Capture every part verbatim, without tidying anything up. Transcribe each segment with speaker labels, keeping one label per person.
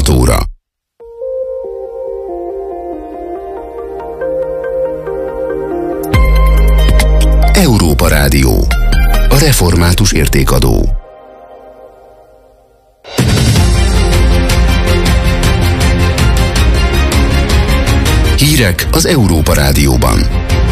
Speaker 1: tizenhat óra. Európa Rádió. A református értékadó. Hírek az Európa Rádióban.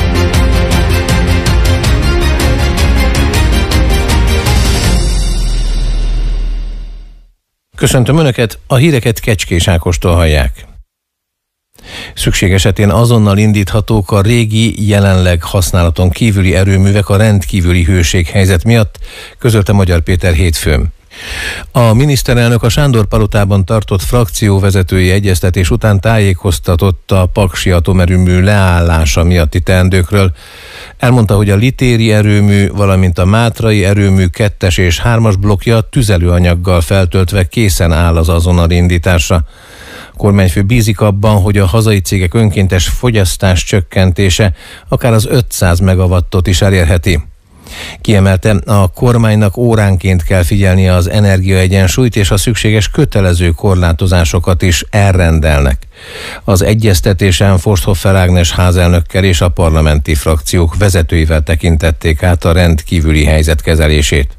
Speaker 2: Köszöntöm Önöket, a híreket Kecskés Ákostól hallják. Szükség esetén azonnal indíthatók a régi, jelenleg használaton kívüli erőművek a rendkívüli hőséghelyzet miatt, közölte Magyar Péter hétfőn. A miniszterelnök a Sándor-palotában tartott frakcióvezetői egyeztetés után tájékoztatott a paksi atomerőmű leállása miatti teendőkről. Elmondta, hogy a litéri erőmű, valamint a mátrai erőmű kettes és hármas blokkja tüzelőanyaggal feltöltve készen áll az azonnali indításra. A kormányfő bízik abban, hogy a hazai cégek önkéntes fogyasztás csökkentése akár az ötszáz megawattot is elérheti. Kiemelte, a kormánynak óránként kell figyelnie az energiaegyensúlyt, és a szükséges kötelező korlátozásokat is elrendelnek. Az egyeztetésen Forsthoffer Ágnes házelnökkel és a parlamenti frakciók vezetőivel tekintették át a rendkívüli helyzet kezelését.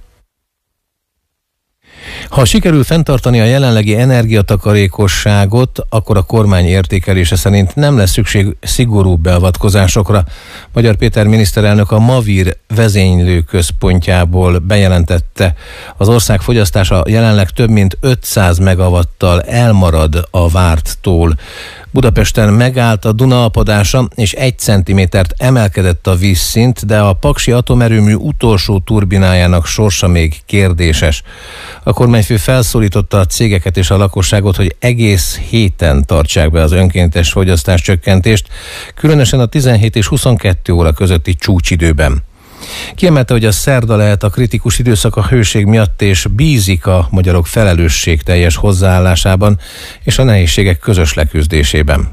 Speaker 2: Ha sikerül fenntartani a jelenlegi energiatakarékosságot, akkor a kormány értékelése szerint nem lesz szükség szigorú beavatkozásokra. Magyar Péter miniszterelnök a Mavir vezénylő központjából bejelentette, az ország fogyasztása jelenleg több mint ötszáz megawattal elmarad a várttól. Budapesten megállt a Duna apadása, és egy centimétert emelkedett a vízszint, de a paksi atomerőmű utolsó turbinájának sorsa még kérdéses. A kormányfő felszólította a cégeket és a lakosságot, hogy egész héten tartsák be az önkéntes fogyasztás csökkentést, különösen a tizenhét és huszonkettő óra közötti csúcsidőben. Kiemelte, hogy a szerda lehet a kritikus időszak a hőség miatt, és bízik a magyarok felelősségteljes hozzáállásában és a nehézségek közös leküzdésében.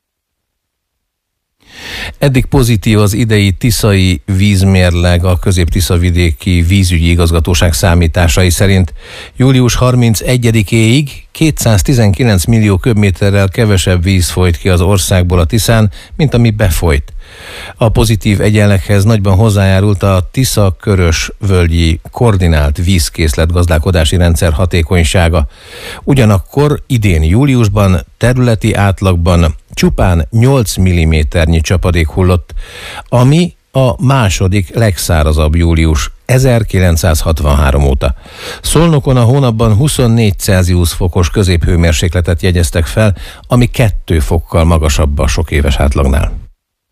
Speaker 2: Eddig pozitív az idei tiszai vízmérleg a Közép-Tiszavidéki Vízügyi Igazgatóság számításai szerint. július harmincegyedikéig kétszáztizenkilenc millió köbméterrel kevesebb víz folyt ki az országból a Tiszán, mint ami befolyt. A pozitív egyenleghez nagyban hozzájárult a Tisza-Körös-völgyi koordinált vízkészletgazdálkodási rendszer hatékonysága. Ugyanakkor idén júliusban területi átlagban csupán nyolc milliméternyi csapadék hullott, ami a második legszárazabb július ezerkilencszázhatvanhárom óta. Szolnokon a hónapban huszonnégy Celsius fokos középhőmérsékletet jegyeztek fel, ami kettő fokkal magasabb a sok éves átlagnál.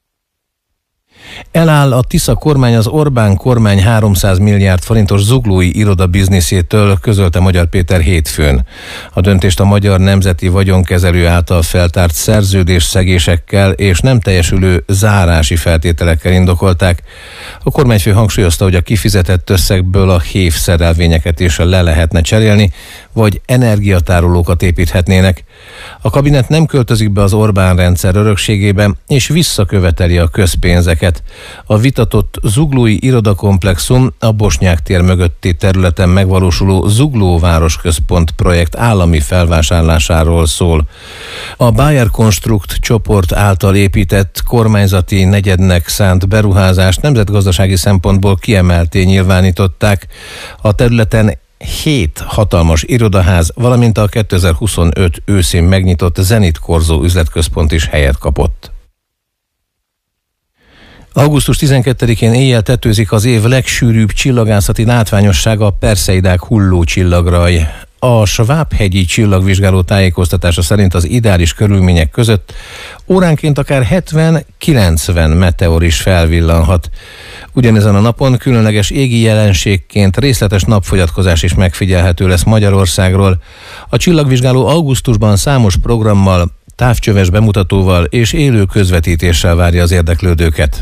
Speaker 2: Eláll a Tisza kormány az Orbán kormány háromszáz milliárd forintos zuglói iroda bizniszétől, közölte Magyar Péter hétfőn. A döntést a Magyar Nemzeti Vagyonkezelő által feltárt szerződésszegésekkel és nem teljesülő zárási feltételekkel indokolták. A kormányfő hangsúlyozta, hogy a kifizetett összegből a hév szerelvényeket is le lehetne cserélni, vagy energiatárolókat építhetnének. A kabinet nem költözik be az Orbán rendszer örökségébe, és visszaköveteli a közpénzeket. A vitatott zuglói irodakomplexum a Bosnyák tér mögötti területen megvalósuló Zugló Városközpont projekt állami felvásárlásáról szól. A Bayer Konstrukt csoport által épített kormányzati negyednek szánt beruházást nemzetgazdasági szempontból kiemelté nyilvánították. A területen hét hatalmas irodaház, valamint a kétezer-huszonöt őszén megnyitott Zenit Korzó üzletközpont is helyet kapott. augusztus tizenkettedikén éjjel tetőzik az év legsűrűbb csillagászati látványossága, a Perseidák hulló csillagraj. A Sváb-hegyi csillagvizsgáló tájékoztatása szerint az ideális körülmények között óránként akár hetven-kilencven meteor is felvillanhat. Ugyanezen a napon különleges égi jelenségként részletes napfogyatkozás is megfigyelhető lesz Magyarországról. A csillagvizsgáló augusztusban számos programmal, távcsöves bemutatóval és élő közvetítéssel várja az érdeklődőket.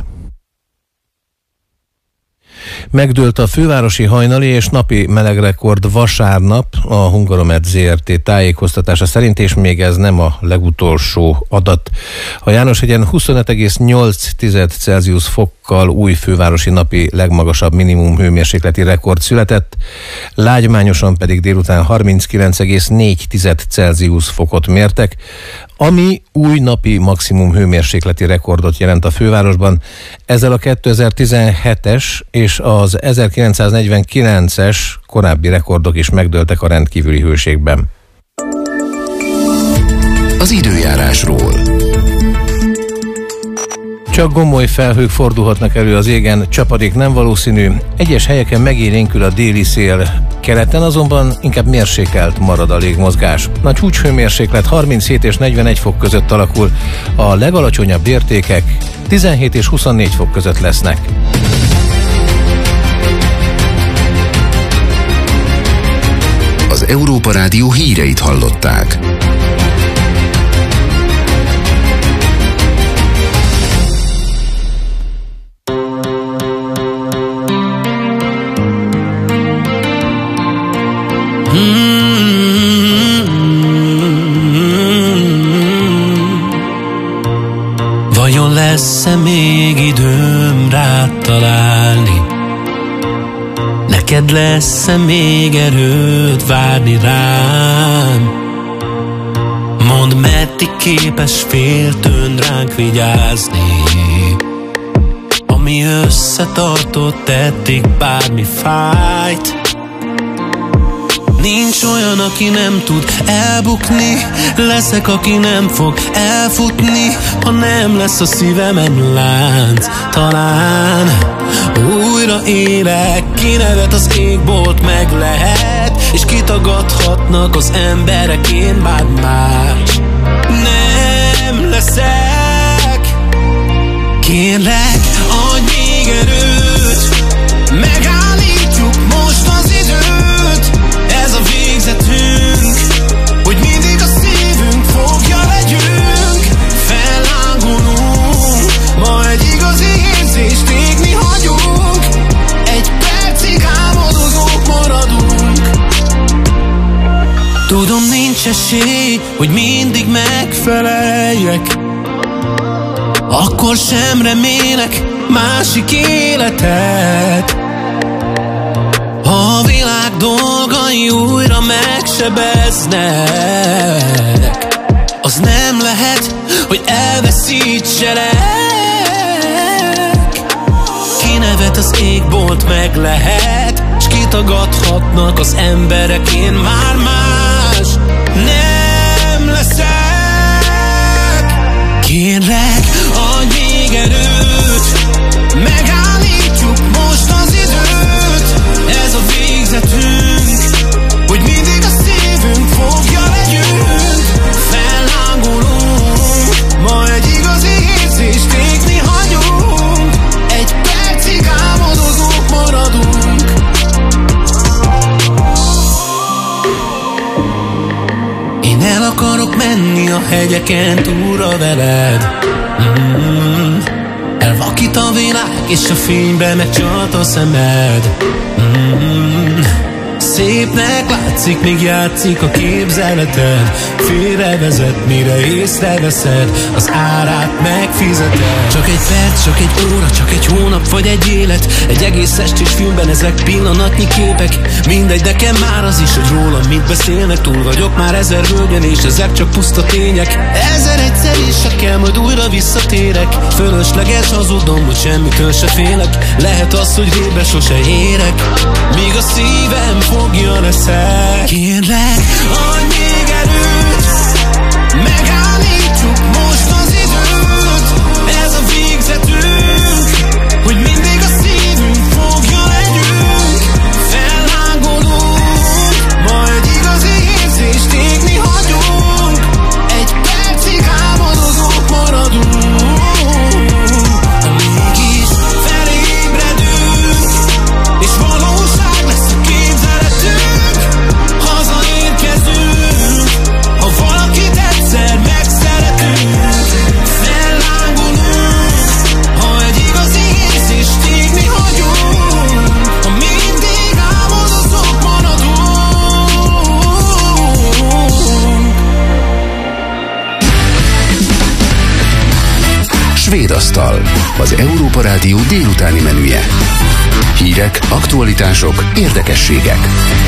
Speaker 2: Megdőlt a fővárosi hajnali és napi melegrekord vasárnap a Hungaromed zé er té tájékoztatása szerint, és még ez nem a legutolsó adat. A Jánoshegyen huszonöt egész nyolc Celsius fok fokkal új fővárosi napi legmagasabb minimum hőmérsékleti rekord született, Lágymányoson pedig délután harminckilenc egész négy Celsius fokot mértek, ami új napi maximum hőmérsékleti rekordot jelent a fővárosban. Ezzel a kétezer-tizenhetes és az ezerkilencszáznegyvenkilences korábbi rekordok is megdőltek a rendkívüli hőségben.
Speaker 1: Az időjárásról.
Speaker 2: Csak gomoly felhők fordulhatnak elő az égen, csapadék nem valószínű, egyes helyeken megélénkül a déli szél, keleten azonban inkább mérsékelt marad a légmozgás. A csúcshőmérséklet harminchét és negyvenegy fok között alakul, a legalacsonyabb értékek tizenhét és huszonnégy fok között lesznek.
Speaker 1: Az Európa Rádió híreit hallották.
Speaker 3: Vajon lesz-e még időm rád találni? Neked lesz-e még erőd várni rám? Mondd, meddig képes féltőn ránk vigyázni, ami összetartott eddig bármi fájt. Nincs olyan, aki nem tud elbukni, leszek, aki nem fog elfutni, ha nem lesz a szívemen lánc. Talán újra élek, kinevet az égbolt meg lehet, és kitagadhatnak az emberek, én már más nem leszek. Kérlek, adj még erőt, megállítjuk most az időt. Ez a végzetünk, hogy mindig a szívünk fogja legyünk. Fellángolunk, ma egy igazi érzést égni hagyunk. Egy percig álmodozók maradunk. Tudom, nincs esély, hogy mindig megfeleljek, akkor sem remélek másik életet. Ha a világ dolgai újra megsebeznek, az nem lehet, hogy elveszítselek. Kinevet az égbolt meg lehet, s kitagadhatnak az emberek, én már más nem leszek. Kérlek, adj még erőt, megállítjuk most az időt. Ez a végzetünk, hogy mindig a szívünk fogja legyünk. Fellángolunk, ma egy igazi érzést égni hagyunk. Egy percig álmodozók maradunk. Én el akarok menni a hegyeken túlra veled. Mm-hmm. Elvakít a világ, és a fénybe megcsalt a szemed. Mm-hmm. Szépnek látszik, még játszik a képzeleted. Félrevezet, mire észreveszed, az árát megfizeted. Csak egy perc, csak egy óra, csak egy hónap vagy egy élet. Egy egész estés filmben ezek pillanatnyi képek. Mindegy, nekem már az is, hogy rólam mit beszélnek. Túl vagyok már ezer völgyen, és ezek csak puszta tények. Ezer egyszer is se kell, majd újra visszatérek. Fölösleges hazudom, hogy semmitől se félek. Lehet az, hogy végre sose érek, míg a szívem fogja leszek. Kérlek, adj még erőt, megállítjuk most az időt. Ez a végzetünk, hogy mindig a szívünk fogja legyünk. Fellángolunk, ma egy igazi érzést égni hagyunk. Egy percig álmodozók maradunk. Mégis felébredünk, és valóság lesz a képzeletünk. Hazaérkezünk,
Speaker 1: Svédasztal, az Európa Rádió délutáni menüje. Hírek, aktualitások, érdekességek.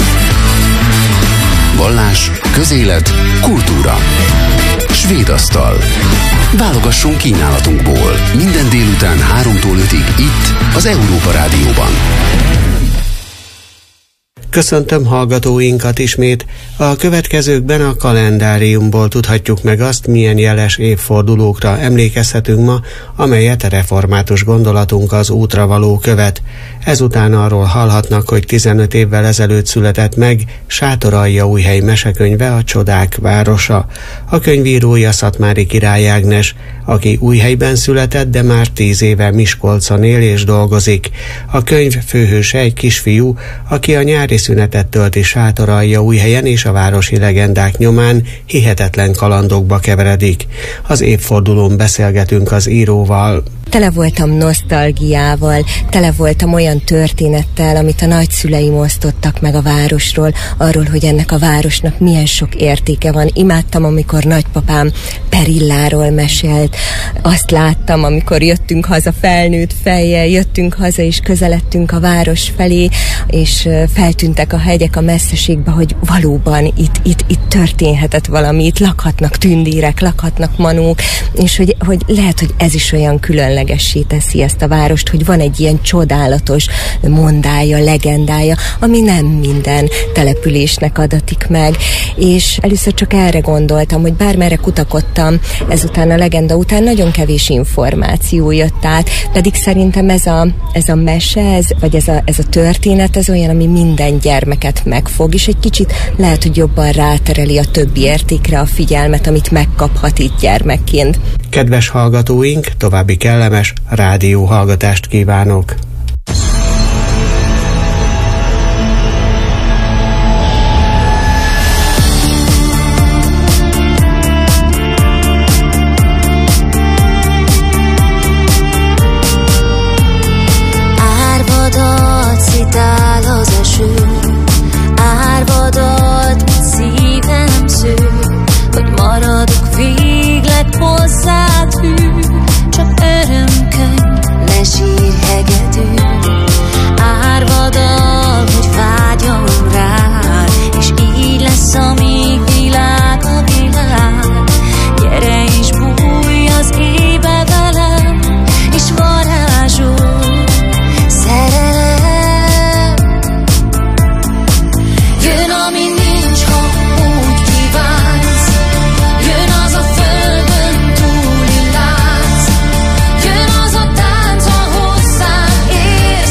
Speaker 1: Vallás, közélet, kultúra. Svédasztal. Válogassunk kínálatunkból. Minden délután háromtól ötig itt, az Európa Rádióban.
Speaker 4: Köszöntöm hallgatóinkat ismét. A következőkben a kalendáriumból tudhatjuk meg azt, milyen jeles évfordulókra emlékezhetünk ma, amelyet a református gondolatunk az útra való követ. Ezután arról hallhatnak, hogy tizenöt évvel ezelőtt született meg Sátoraljaújhely mesekönyve, a Csodák városa. A könyvírója Szatmári Király Ágnes, aki Újhelyben született, de már tíz éve Miskolcon él és dolgozik. A könyv főhőse egy kisfiú, aki a nyári szünetet tölti Sátoraljaújhelyen és a városi legendák nyomán hihetetlen kalandokba keveredik. Az évfordulón beszélgetünk az íróval.
Speaker 5: Tele voltam nosztalgiával, tele voltam olyan történettel, amit a nagyszüleim osztottak meg a városról, arról, hogy ennek a városnak milyen sok értéke van. Imádtam, amikor nagypapám Perilláról mesélt. Azt láttam, amikor jöttünk haza felnőtt fejjel, jöttünk haza és közeledtünk a város felé, és feltűntek a hegyek a messzeségbe, hogy valóban itt, itt, itt történhetett valami, itt lakhatnak tündérek, lakhatnak manók, és hogy, hogy lehet, hogy ez is olyan különlegessé teszi ezt a várost, hogy van egy ilyen csodálatos mondája, legendája, ami nem minden településnek adatik meg. És először csak erre gondoltam, hogy bármerre kutakodtam, ezután a legenda után nagyon kevés információ jött át, pedig szerintem ez a, ez a mese, ez, vagy ez a, ez a történet, ez olyan, ami minden gyermeket megfog, és egy kicsit lehet, hogy jobban rátereli a többi értékre a figyelmet, amit megkaphat itt gyermekként.
Speaker 4: Kedves hallgatóink, további kellemes rádióhallgatást kívánok!
Speaker 6: Árvadat szitál az eső, árvadat szívem sző, hogy maradok végleg hozzád hű, csak örömkönyv, ne sírj hegedű. Árvadat, hogy vágyom rád, és így lesz, amíg világ a világ. Gyere és bújj az éjbe velem, és varázsol szerelem. Jön, ami nincs, ha úgy kívánsz, jön az a földön túli lánc, jön az a tánc, ha hozzám ér,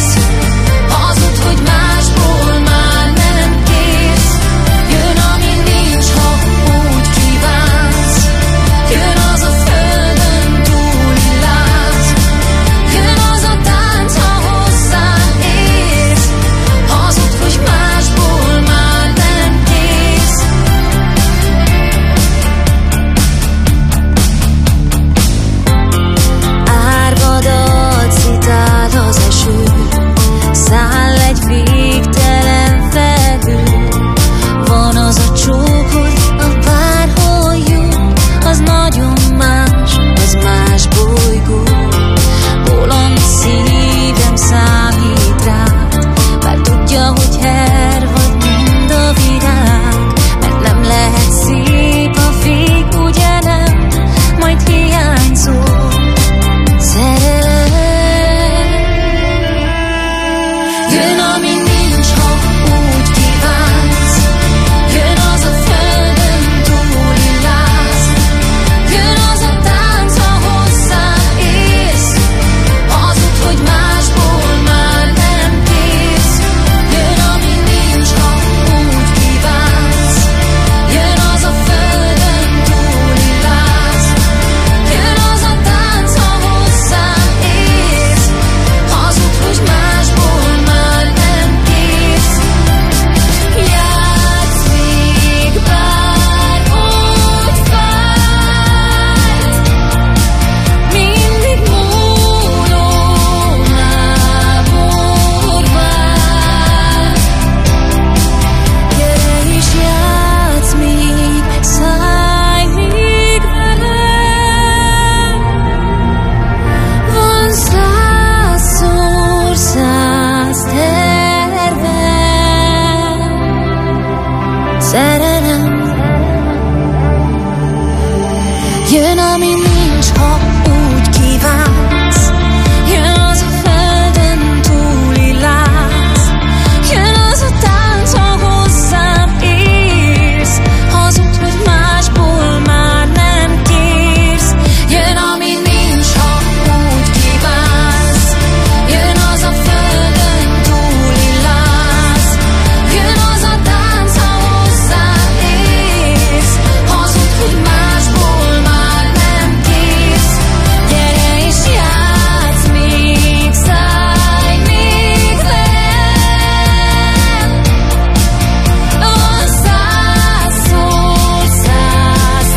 Speaker 6: Jön, ami nincs, ha úgy kívánsz. Jön az a földön túli láz. Jön az a tánc, ha hozzám érsz. Hazudj, hogy másból már nem kérsz. Jön, ami nincs, ha úgy kívánsz. Jön az a földön túli láz. Jön az a tánc, ha hozzám érsz. Hazudj, hogy másból már nem kérsz. Gyere és játsz még, szállj még velem. Van száz szó, száz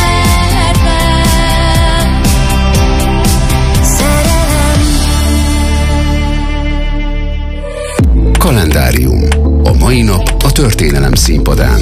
Speaker 6: tervem. Szerelem.
Speaker 1: Kalendárium. A mai nap a történelem színpadán.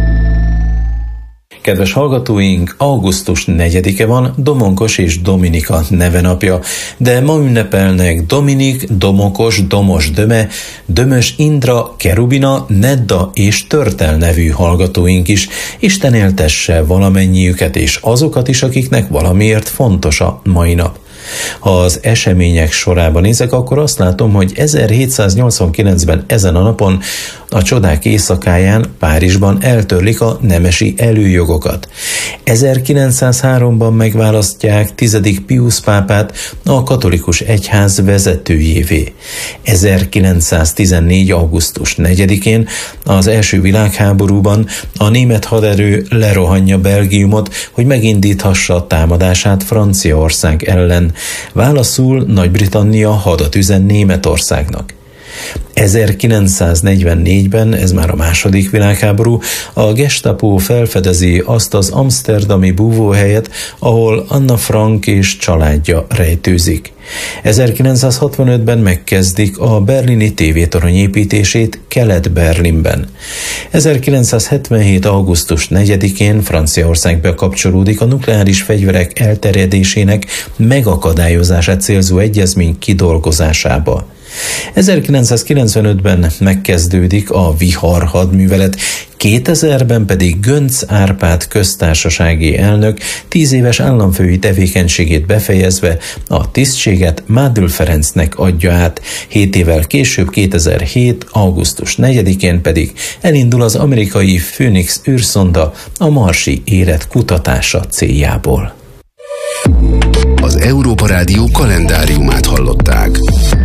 Speaker 7: Kedves hallgatóink, augusztus negyedike van, Domonkos és Dominika nevenapja, de ma ünnepelnek Dominik, Domokos, Domos Döme, Dömös Indra, Kerubina, Nedda és Törtel nevű hallgatóink is. Isten éltesse valamennyiüket és azokat is, akiknek valamiért fontos a mai nap. Ha az események sorában nézek, akkor azt látom, hogy ezerhétszáznyolcvankilencben ezen a napon, a csodák éjszakáján Párizsban eltörlik a nemesi előjogokat. ezerkilencszázháromban megválasztják tizedik Piusz pápát a katolikus egyház vezetőjévé. ezerkilencszáztizennégy. augusztus negyedikén az első világháborúban a német haderő lerohanja Belgiumot, hogy megindíthassa a támadását Franciaország ellen. Válaszul Nagy-Britannia hadat üzen Németországnak. ezerkilencszáznegyvennégyben, ez már a második világháború, a Gestapo felfedezi azt az amszterdami búvóhelyet, ahol Anna Frank és családja rejtőzik. ezerkilencszázhatvanötben megkezdik a berlini tévétorony építését Kelet-Berlinben. ezerkilencszázhetvenhét. augusztus negyedikén Franciaország bekapcsolódik a nukleáris fegyverek elterjedésének megakadályozását célzó egyezmény kidolgozásába. ezerkilencszázkilencvenötben megkezdődik a Vihar hadművelet, kétezerben pedig Göncz Árpád köztársasági elnök tíz éves államfői tevékenységét befejezve a tisztséget Mádl Ferencnek adja át. Hét évvel később, kétezer-hét. augusztus negyedikén pedig elindul az amerikai Phoenix űrszonda a marsi élet kutatása céljából.
Speaker 1: Az Európa Rádió kalendáriumát hallották.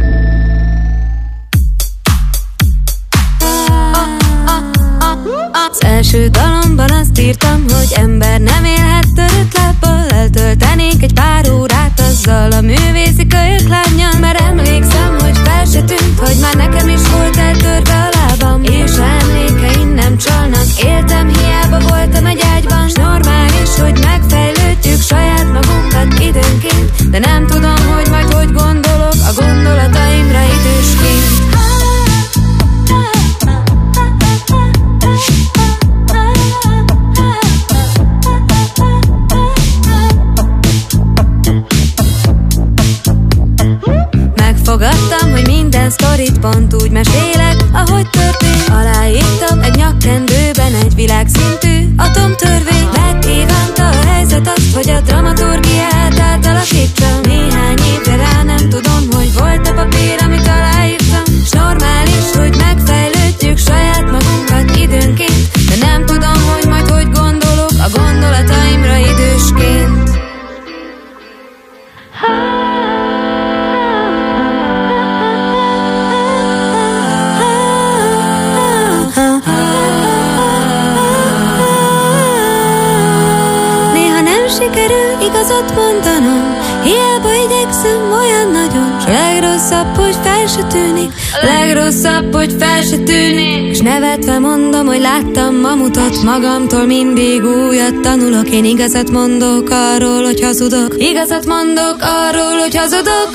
Speaker 6: Az első dalomban azt írtam, hogy ember nem élhet törött lábbal. Eltöltenék egy pár órát azzal a művészi kölyök lánnyal. Mert emlékszem, hogy fel se tűnt, hogy már nekem is volt eltörve a lábam. És ha emlékeim nem csalnak, éltem, hiába voltam egy ágyban. S normális, hogy megfejlődjük saját magunkat időnként. De nem tudom, hogy majd hogy gondolok a gondolataimra idősként. Megfogadtam, hogy minden sztorit pont úgy mesélek, ahogy történt. Aláírtam egy nyakkendőben egy világszintű atomtörvény. Megkívánta a helyzet azt, hogy a dramaturgiát átalakítsam. Néhány évre rá nem tudom, hogy volt a papír, amit aláírtam. S normális, hogy megfejlődjük saját magunkat időnként. De nem tudom, hogy majd hogy gondolok a gondolataimra idősként. Igazat mondanom, hiába igyekszem olyan nagyon. S a legrosszabb, hogy fel se tűnik, a legrosszabb, hogy fel se tűnik. S nevetve mondom, hogy láttam mamutot, magamtól mindig újat tanulok. Én igazat mondok arról, hogy hazudok, igazat mondok arról, hogy hazudok.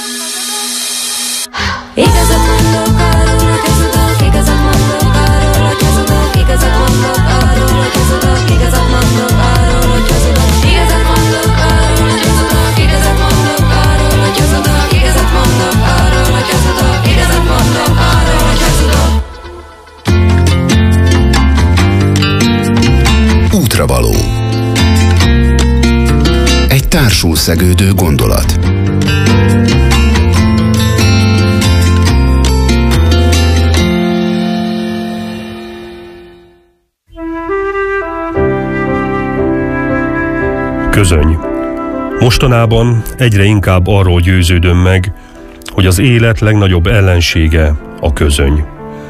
Speaker 6: Igazat mondok arról, hogy hazudok, igazat mondok arról, hogy hazudok, igazat mondok arról, hogy hazudok, igazat mondok arról, hogy hazudok, igazat mondok arról, hogy hazudok, igazat mondok arról, hogy hazudok, igazat mondok arról, hogy hazudok, igazat mondok arról, hogy hazudok.
Speaker 1: Útravaló. Egy társul szegődő gondolat.
Speaker 8: Közöny. Mostanában egyre inkább arról győződöm meg, hogy az élet legnagyobb ellensége a közöny.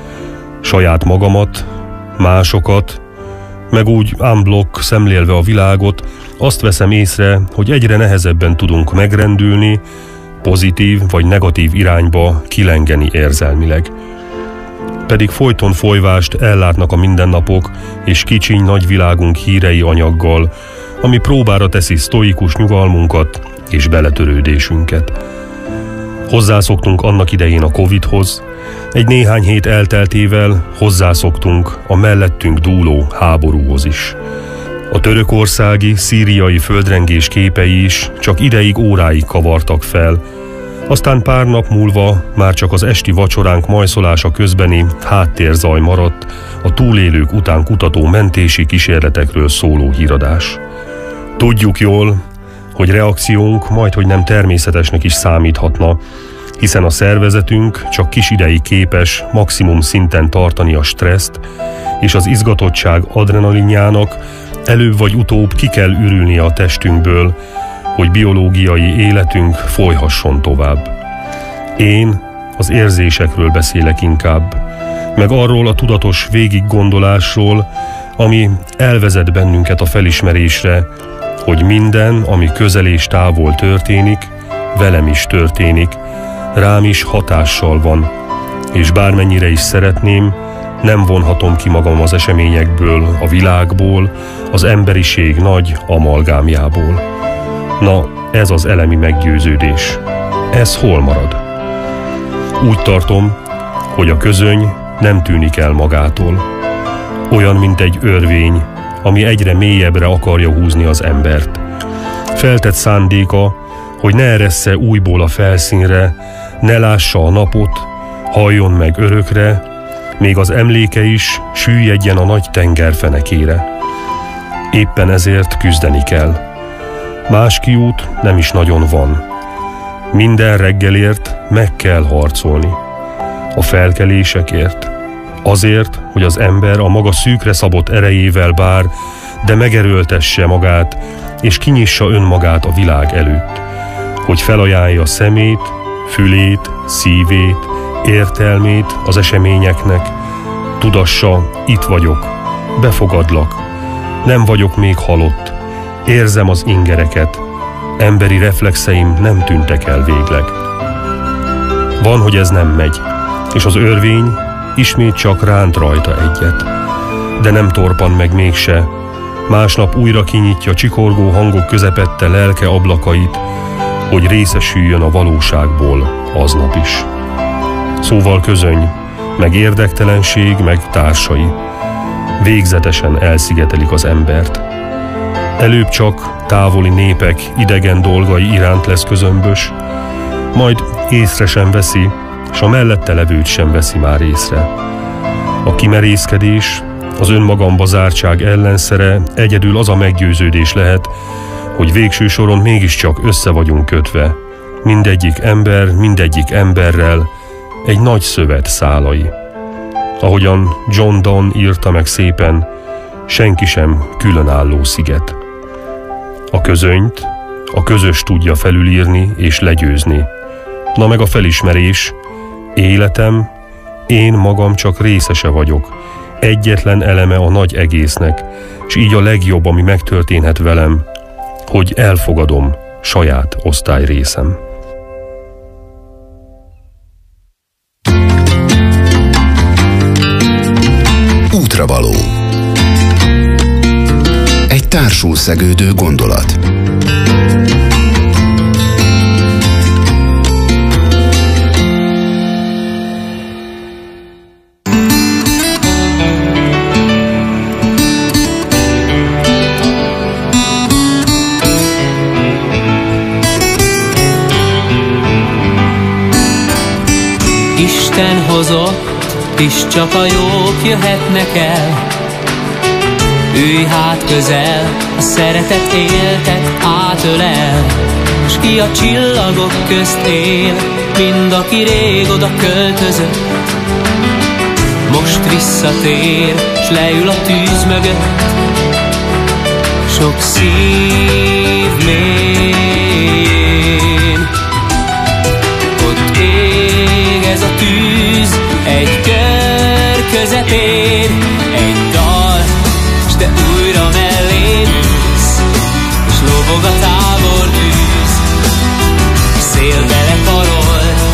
Speaker 8: Saját magamat, másokat, meg úgy unblock szemlélve a világot, azt veszem észre, hogy egyre nehezebben tudunk megrendülni, pozitív vagy negatív irányba kilengeni érzelmileg. Pedig folyton folyvást ellátnak a mindennapok és kicsiny nagyvilágunk hírei anyaggal, ami próbára teszi sztoikus nyugalmunkat és beletörődésünket. Hozzászoktunk annak idején a Covidhoz, egy néhány hét elteltével hozzászoktunk a mellettünk dúló háborúhoz is. A törökországi, szíriai földrengés képei is csak ideig, óráig kavartak fel, aztán pár nap múlva már csak az esti vacsoránk majszolása közbeni háttérzaj maradt a túlélők után kutató mentési kísérletekről szóló híradás. Tudjuk jól, hogy reakciónk majdhogy nem természetesnek is számíthatna, hiszen a szervezetünk csak kis ideig képes maximum szinten tartani a stresszt, és az izgatottság adrenalinjának előbb vagy utóbb ki kell ürülnie a testünkből, hogy biológiai életünk folyhasson tovább. Én az érzésekről beszélek inkább, meg arról a tudatos végiggondolásról, ami elvezet bennünket a felismerésre, hogy minden, ami közel és távol történik, velem is történik, rám is hatással van, és bármennyire is szeretném, nem vonhatom ki magam az eseményekből, a világból, az emberiség nagy amalgámjából. Na, ez az elemi meggyőződés. Ez hol marad? Úgy tartom, hogy a közöny nem tűnik el magától. Olyan, mint egy örvény, ami egyre mélyebbre akarja húzni az embert. Feltett szándéka, hogy ne eressze újból a felszínre, ne lássa a napot, halljon meg örökre, még az emléke is süllyedjen a nagy tenger fenekére. Éppen ezért küzdeni kell. Más kiút nem is nagyon van. Minden reggelért meg kell harcolni. A felkelésekért. Azért, hogy az ember a maga szűkre szabott erejével bár, de megerőltesse magát, és kinyissa önmagát a világ előtt. Hogy felajánlja szemét, fülét, szívét, értelmét az eseményeknek, tudassa, itt vagyok, befogadlak, nem vagyok még halott, érzem az ingereket, emberi reflexeim nem tűntek el végleg. Van, hogy ez nem megy, és az örvény ismét csak ránt rajta egyet, de nem torpan meg mégse, másnap újra kinyitja csikorgó hangok közepette lelke ablakait, hogy részesüljön a valóságból aznap is. Szóval közöny, meg érdektelenség, meg társai végzetesen elszigetelik az embert. Előbb csak távoli népek idegen dolgai iránt lesz közömbös, majd észre sem veszi, s a mellette levőt sem veszi már észre. A kimerészkedés, az önmagamba zártság ellenszere egyedül az a meggyőződés lehet, hogy végső soron mégiscsak össze vagyunk kötve, mindegyik ember, mindegyik emberrel, egy nagy szövet szálai. Ahogyan John Donne írta meg szépen, senki sem különálló sziget. A közönyt, a közös tudja felülírni és legyőzni. Na meg a felismerés, életem, én magam csak részese vagyok, egyetlen eleme a nagy egésznek, és így a legjobb, ami megtörténhet velem, hogy elfogadom saját osztályrészem.
Speaker 1: Útravaló. Egy társul szegődő gondolat.
Speaker 3: Isten hozott, és csak a jók jöhetnek el. Ülj hát közel, a szeretet éltet átölel, s ki a csillagok közt él, mind aki rég oda költözött. Most visszatér, s leül a tűz mögött, sok szív mélyén. Ott ég ez a tűz egy kör közepén, egy dal, s te újra mellém ülsz, és lobog a tábor tűz, szél belekarolt.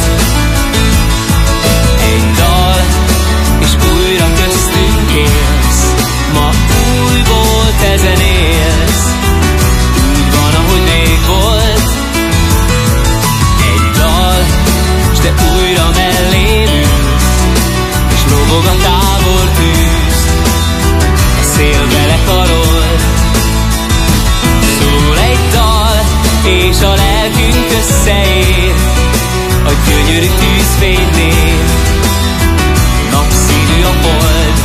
Speaker 3: Egy dal, és újra köztünk élsz, ma újból te zenélsz, úgy van, ahogy rég volt. Egy dal, s te újra mellém ülsz, és lobog a tábor tűz, a szél belekarolt. Szól egy dal, és a lelkünk összeér, a gyönyörű tűzfénynél, napszínű a hold.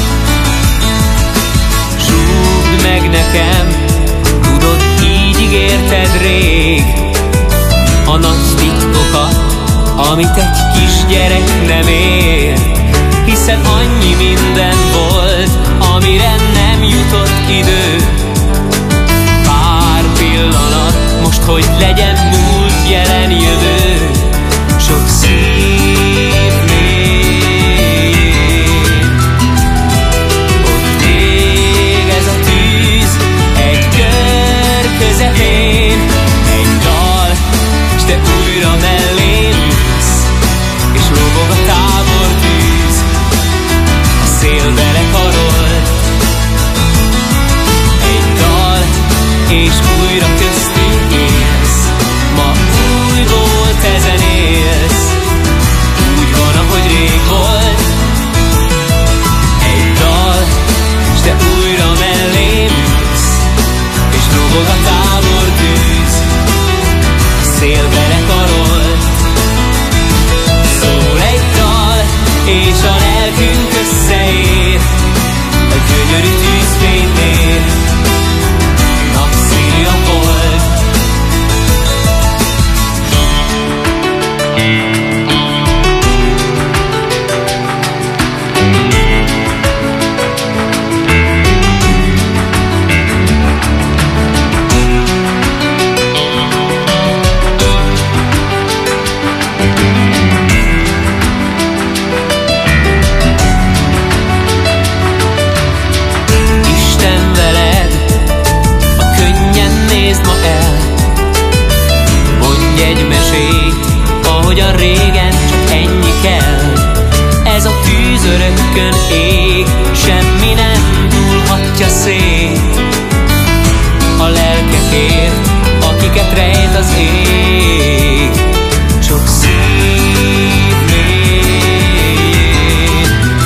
Speaker 3: Súgd meg nekem, tudod, így ígérted rég, a nagy titkokat, amit egy kisgyerek nem ért, hiszen annyi minden volt, amire nem jutott idő. Pár pillanat, most hogy legyen múlt, jelen, jövő, sok szív mélyén. Ott ég ez a tűz egy kör közepén, egy dal, s te újra mellém ülsz, és lobog a tábor tűz, a szél belekarolt. Egy dal, és újra köztünk élsz, ma újból te zenélsz, úgy van, ahogy rég volt. Egy dal, s te újra mellém ülsz, és lobog a tábor tűz, a szél belekarolt. Szól egy dal, és a lelkünk összeér, a gyönyörű tűzfénynél, napszínű a hold. Isten veled, a könnyen nézd ma el, mondj egy mesét, ahogyan régen, csak ennyi kell. Ez a tűz örökkön ég, semmi nem dúlhatja szét. A lelkekért, akiket rejt az ég, sok szív mélyén.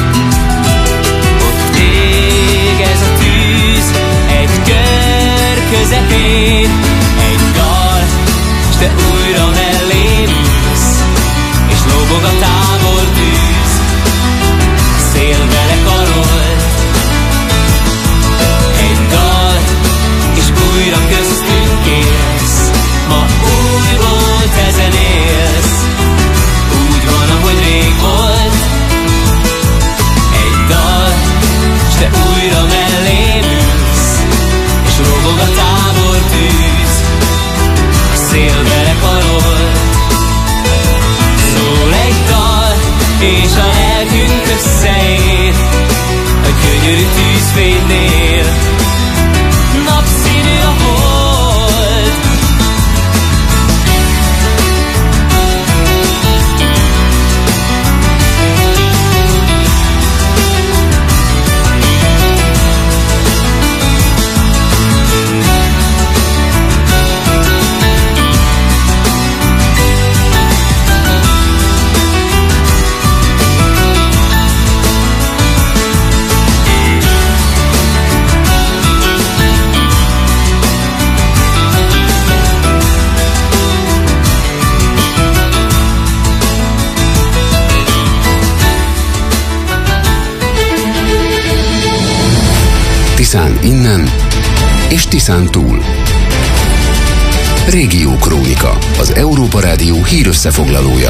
Speaker 3: Ott ég ez a tűz egy kör közepén, egy dal, s te újra mellém ülsz, és lobog a tábor tűz, szél belekarolt. Egy dal, és újra köztünk élsz, ma újból te zenélsz, úgy van, ahogy rég volt. Egy dal, s te újra mellém ülsz, és lobog a tábor tűz,
Speaker 1: Tiszán innen és Tiszán túl. Régiókrónika, az Európa Rádió hírösszefoglalója.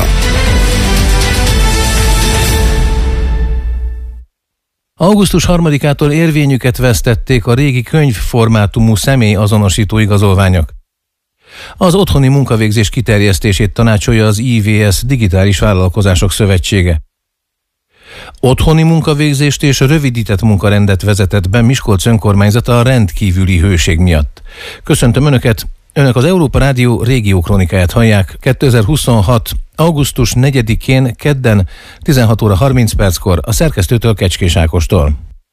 Speaker 2: augusztus harmadikától érvényüket vesztették a régi könyvformátumú személyazonosító igazolványok. Az otthoni munkavégzés kiterjesztését tanácsolja az I V S Digitális Vállalkozások Szövetsége. Otthoni munkavégzést és rövidített munkarendet vezetett be Miskolc önkormányzata a rendkívüli hőség miatt. Köszöntöm Önöket! Önök az Európa Rádió régiókronikáját hallják kétezer-huszonhat. augusztus negyedikén kedden tizenhat óra harminc perckor a szerkesztőtől, Kecskés Ákostól.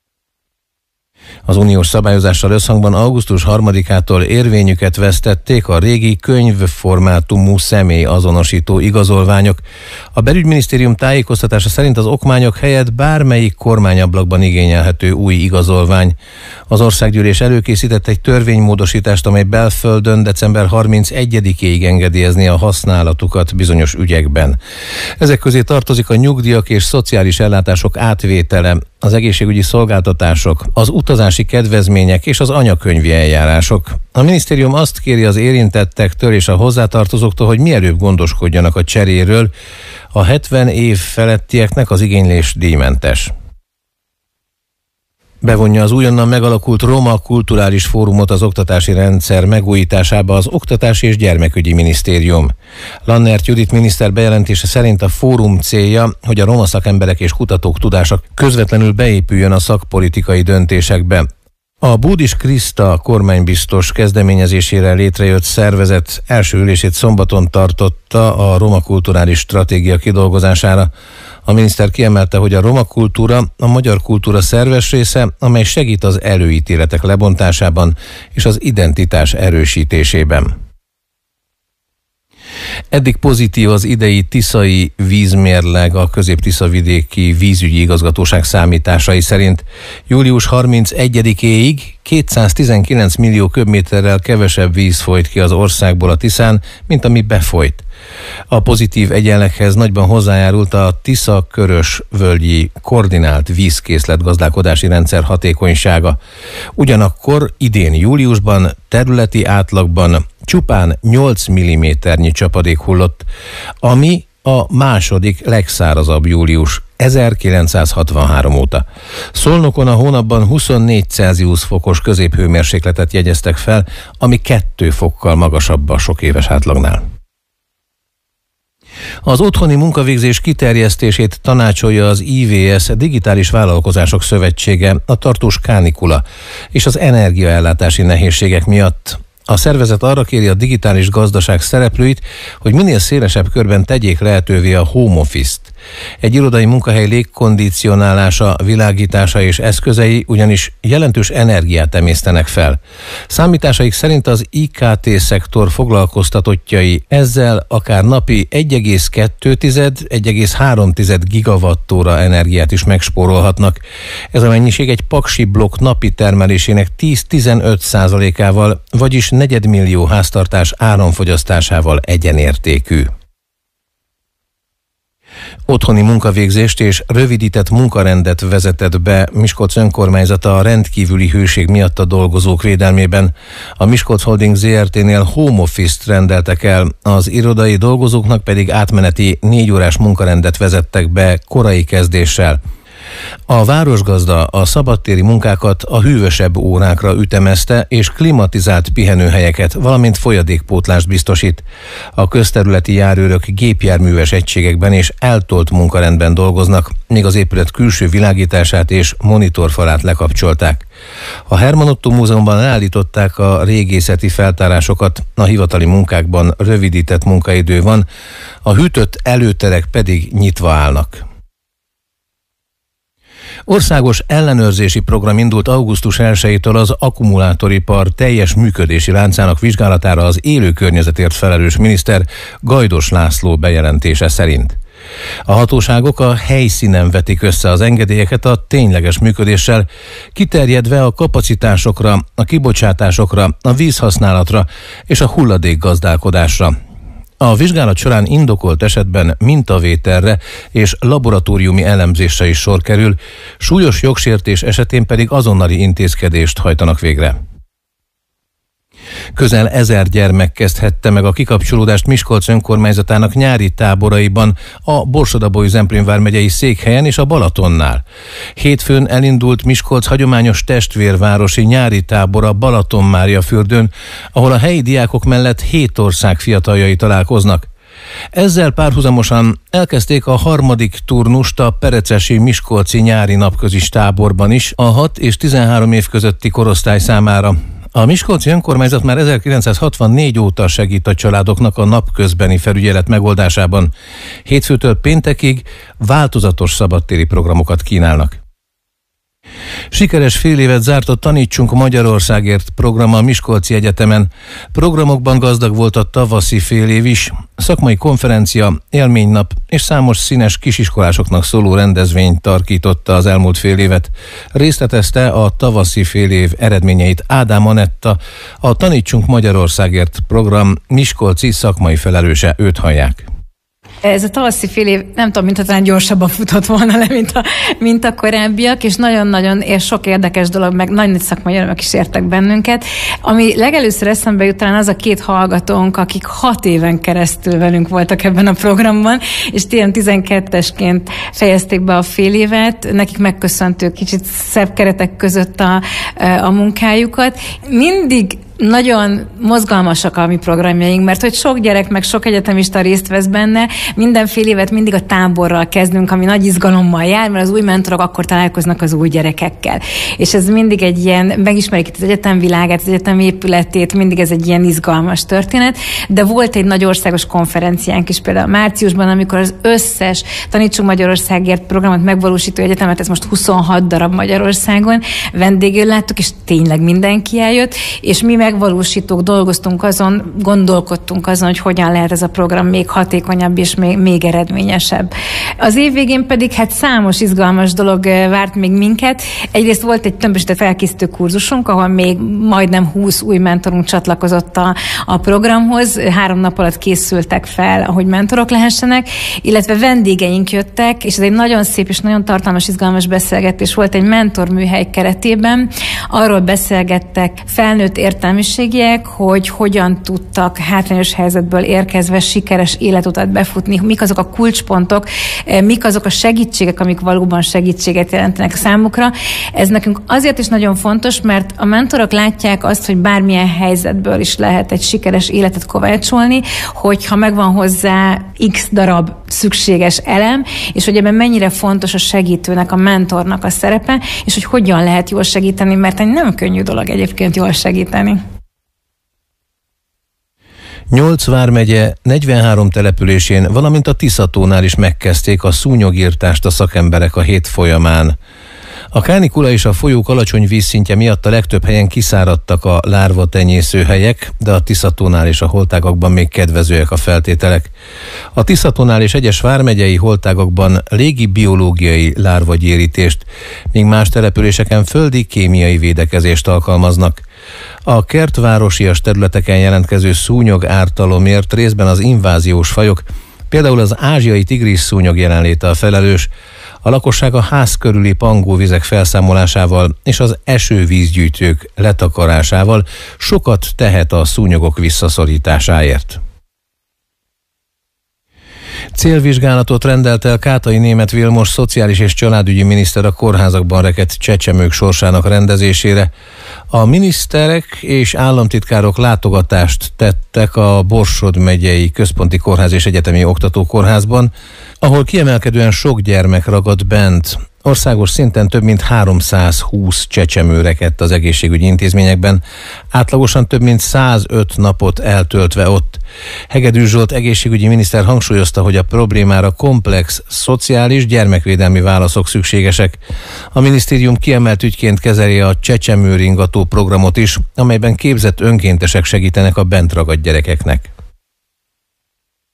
Speaker 2: Az uniós szabályozással összhangban augusztus harmadikától érvényüket vesztették a régi könyvformátumú személyazonosító igazolványok. A belügyminisztérium tájékoztatása szerint az okmányok helyett bármelyik kormányablakban igényelhető új igazolvány. Az országgyűlés előkészített egy törvénymódosítást, amely belföldön december harmincegyedikéig engedélyezni a használatukat bizonyos ügyekben. Ezek közé tartozik a nyugdíjak és szociális ellátások átvétele, az egészségügyi szolgáltatások, az utazási kedvezmények és az anyakönyvi eljárások. A minisztérium azt kéri az érintettektől és a hozzátartozóktól, hogy mielőbb gondoskodjanak a cseréről. A hetven év felettieknek az igénylés díjmentes. Bevonja az újonnan megalakult Roma Kulturális Fórumot az oktatási rendszer megújításába az Oktatási és Gyermekügyi Minisztérium. Lannert Judit miniszter bejelentése szerint a fórum célja, hogy a roma szakemberek és kutatók tudása közvetlenül beépüljön a szakpolitikai döntésekbe. A Búdis Kriszta kormánybiztos kezdeményezésére létrejött szervezet első ülését szombaton tartotta a roma kulturális stratégia kidolgozására. A miniszter kiemelte, hogy a roma kultúra a magyar kultúra szerves része, amely segít az előítéletek lebontásában és az identitás erősítésében. Eddig pozitív az idei tiszai vízmérleg a Közép-Tiszavidéki Vízügyi Igazgatóság számításai szerint. július harmincegyedikéig kétszáztizenkilenc millió köbméterrel kevesebb víz folyt ki az országból a Tiszán, mint ami befolyt. A pozitív egyenleghez nagyban hozzájárult a Tisza-Körös-völgyi koordinált vízkészletgazdálkodási rendszer hatékonysága. Ugyanakkor idén júliusban területi átlagban csupán nyolc milliméternyi csapadék hullott, ami a második legszárazabb július ezerkilencszázhatvanhárom óta. Szolnokon a hónapban huszonnégy Celsius fokos középhőmérsékletet jegyeztek fel, ami kettő fokkal magasabb a sok éves átlagnál. Az otthoni munkavégzés kiterjesztését tanácsolja az I V S Digitális Vállalkozások Szövetsége a tartós kánikula és az energiaellátási nehézségek miatt. A szervezet arra kéri a digitális gazdaság szereplőit, hogy minél szélesebb körben tegyék lehetővé a home office-t. Egy irodai munkahely légkondicionálása, világítása és eszközei ugyanis jelentős energiát emésztenek fel. Számításaik szerint az I K T-szektor foglalkoztatottjai ezzel akár napi egy egész kettő - egy egész három gigawattóra energiát is megspórolhatnak. Ez a mennyiség egy paksi blokk napi termelésének tíz-tizenöt százalékával, vagyis negyedmillió háztartás áramfogyasztásával egyenértékű. Otthoni munkavégzést és rövidített munkarendet vezetett be Miskolc önkormányzata a rendkívüli hőség miatt a dolgozók védelmében. A Miskolc Holding Zé Er Té-nél home office-t rendeltek el, az irodai dolgozóknak pedig átmeneti négy órás munkarendet vezettek be korai kezdéssel. A városgazda a szabadtéri munkákat a hűvösebb órákra ütemezte és klimatizált pihenőhelyeket, valamint folyadékpótlást biztosít. A közterületi járőrök gépjárműves egységekben és eltolt munkarendben dolgoznak, míg az épület külső világítását és monitorfalát lekapcsolták. A Herman Otto Múzeumban leállították a régészeti feltárásokat, a hivatali munkákban rövidített munkaidő van, a hűtött előterek pedig nyitva állnak. Országos ellenőrzési program indult augusztus elsejétől az akkumulátoripar teljes működési láncának vizsgálatára az élő környezetért felelős miniszter Gajdos László bejelentése szerint. A hatóságok a helyszínen vetik össze az engedélyeket a tényleges működéssel, kiterjedve a kapacitásokra, a kibocsátásokra, a vízhasználatra és a hulladékgazdálkodásra. A vizsgálat során indokolt esetben mintavételre és laboratóriumi elemzésre is sor kerül, súlyos jogsértés esetén pedig azonnali intézkedést hajtanak végre. Közel ezer gyermek kezdhette meg a kikapcsolódást Miskolc önkormányzatának nyári táboraiban, a Borsod-Abaúj-Zemplén vármegyei székhelyen és a Balatonnál. Hétfőn elindult Miskolc hagyományos testvérvárosi nyári tábora Balatonmáriafürdőn, ahol a helyi diákok mellett hét ország fiataljai találkoznak. Ezzel párhuzamosan elkezdték a harmadik turnust a perecesi miskolci nyári napközis táborban is a hat és tizenhárom év közötti korosztály számára. A miskolci önkormányzat már ezerkilencszázhatvannégy óta segít a családoknak a napközbeni felügyelet megoldásában. Hétfőtől péntekig változatos szabadtéri programokat kínálnak. Sikeres fél évet zárt a Tanítsunk Magyarországért program a Miskolci Egyetemen. Programokban gazdag volt a tavaszi fél év is. Szakmai konferencia, élménynap és számos színes kisiskolásoknak szóló rendezvény tarkította az elmúlt fél évet. Részletezte a tavaszi fél év eredményeit Ádám Anetta, a Tanítsunk Magyarországért program miskolci szakmai felelőse, őt hallják.
Speaker 9: Ez a tavaszi fél év, nem tudom, mintha talán gyorsabban futott volna le, mint a, mint a korábbiak, és nagyon-nagyon és sok érdekes dolog, meg nagy-nagy szakmai örömök is értek bennünket. Ami legelőször eszembe jut, talán az a két hallgatónk, akik hat éven keresztül velünk voltak ebben a programban, és tizenkettesként fejezték be a fél évet, nekik megköszöntő kicsit szebb keretek között a, a munkájukat. Mindig nagyon mozgalmasak a mi programjaink, mert hogy sok gyerek, meg sok egyetemista részt vesz benne, minden fél évet mindig a táborral kezdünk, ami nagy izgalommal jár, mert az új mentorok akkor találkoznak az új gyerekekkel. És ez mindig egy ilyen, megismerik itt az egyetem világát, az egyetem épületét, mindig ez egy ilyen izgalmas történet, de volt egy nagy országos konferenciánk is például márciusban, amikor az összes Tanítsunk Magyarországért programot megvalósító egyetemet, ez most huszonhat darab Magyarországon, vendégül láttuk, és tényleg mindenki eljött, és mi megvalósítók dolgoztunk azon, gondolkodtunk azon, hogy hogyan lehet ez a program még hatékonyabb és még, még eredményesebb. Az év végén pedig hát számos izgalmas dolog várt még minket. Egyrészt volt egy tömbösített felkészítő kurzusunk, ahol még majdnem húsz új mentorunk csatlakozott a, a programhoz. Három nap alatt készültek fel, ahogy mentorok lehessenek, illetve vendégeink jöttek, és ez egy nagyon szép és nagyon tartalmas, izgalmas beszélgetés volt egy mentorműhely keretében. Arról beszélgettek felnőtt értelmiségiek, hogy hogyan tudtak hátrányos helyzetből érkezve sikeres életutat befutni, mik azok a kulcspontok, mik azok a segítségek, amik valóban segítséget jelentenek számukra. Ez nekünk azért is nagyon fontos, mert a mentorok látják azt, hogy bármilyen helyzetből is lehet egy sikeres életet kovácsolni, hogyha megvan hozzá x darab szükséges elem, és hogy ebben mennyire fontos a segítőnek, a mentornak a szerepe, és hogy hogyan lehet jól segíteni, mert egy nem könnyű dolog egyébként jól segíteni.
Speaker 2: Nyolc vármegye negyvenhárom településén, valamint a Tiszatónál is megkezdték a szúnyogírtást a szakemberek a hét folyamán. A kánikula és a folyók alacsony vízszintje miatt a legtöbb helyen kiszáradtak a lárva tenyészőhelyek, de a Tiszatónál és a holtágakban még kedvezőek a feltételek. A Tiszatónál és egyes vármegyei holtágakban légi biológiai lárvagyérítést, míg más településeken földi kémiai védekezést alkalmaznak. A kertvárosias területeken jelentkező szúnyog ártalomért részben az inváziós fajok, például az ázsiai tigris szúnyog jelenléte a felelős. A lakosság a ház körüli pangóvizek felszámolásával és az esővízgyűjtők letakarásával sokat tehet a szúnyogok visszaszorításáért. Célvizsgálatot rendelt el Kátai Németh Vilmos szociális és családügyi miniszter a kórházakban rekedt csecsemők sorsának rendezésére. A miniszterek és államtitkárok látogatást tettek a Borsod megyei Központi Kórház és Egyetemi Oktatókórházban, ahol kiemelkedően sok gyermek ragadt bent. Országos szinten több mint háromszázhúsz csecsemő rekedt az egészségügyi intézményekben, átlagosan több mint százöt napot eltöltve ott. Hegedűs Zsolt egészségügyi miniszter hangsúlyozta, hogy a problémára komplex, szociális, gyermekvédelmi válaszok szükségesek. A minisztérium kiemelt ügyként kezeli a csecsemőringató programot is, amelyben képzett önkéntesek segítenek a bent ragadt gyerekeknek.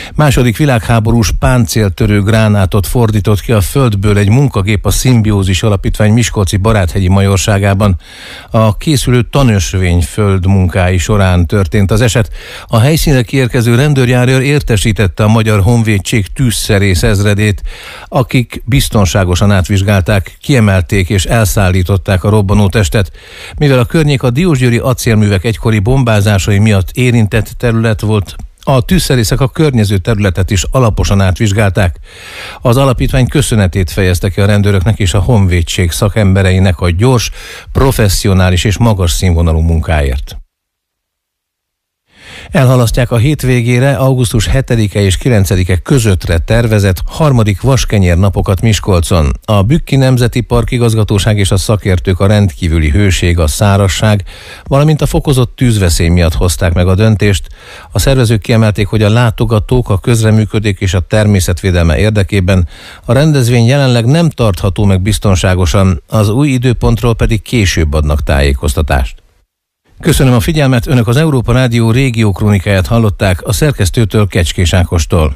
Speaker 2: Második világháborús páncéltörő gránátot fordított ki a földből egy munkagép a Szimbiózis Alapítvány miskolci Baráthegyi majorságában. A készülő tanösvény földmunkái során történt az eset. A helyszínre kiérkező rendőrjárőr értesítette a Magyar Honvédség tűzszerész ezredét, akik biztonságosan átvizsgálták, kiemelték és elszállították a robbanó testet. Mivel a környék a diósgyőri acélművek egykori bombázásai miatt érintett terület volt, a tűzszerészek a környező területet is alaposan átvizsgálták. Az alapítvány köszönetét fejezte ki a rendőröknek és a honvédség szakembereinek a gyors, professzionális és magas színvonalú munkáért. Elhalasztják a hétvégére, augusztus hetedike és kilencedike közöttre tervezett harmadik vaskenyér napokat Miskolcon. A Bükki Nemzeti Park Igazgatóság és a szakértők a rendkívüli hőség, a szárazság, valamint a fokozott tűzveszély miatt hozták meg a döntést. A szervezők kiemelték, hogy a látogatók, a közreműködők és a természetvédelme érdekében a rendezvény jelenleg nem tartható meg biztonságosan, az új időpontról pedig később adnak tájékoztatást. Köszönöm a figyelmet, Önök az Európa Rádió régió krónikáját hallották, a szerkesztőtől, Kecskés Ákostól.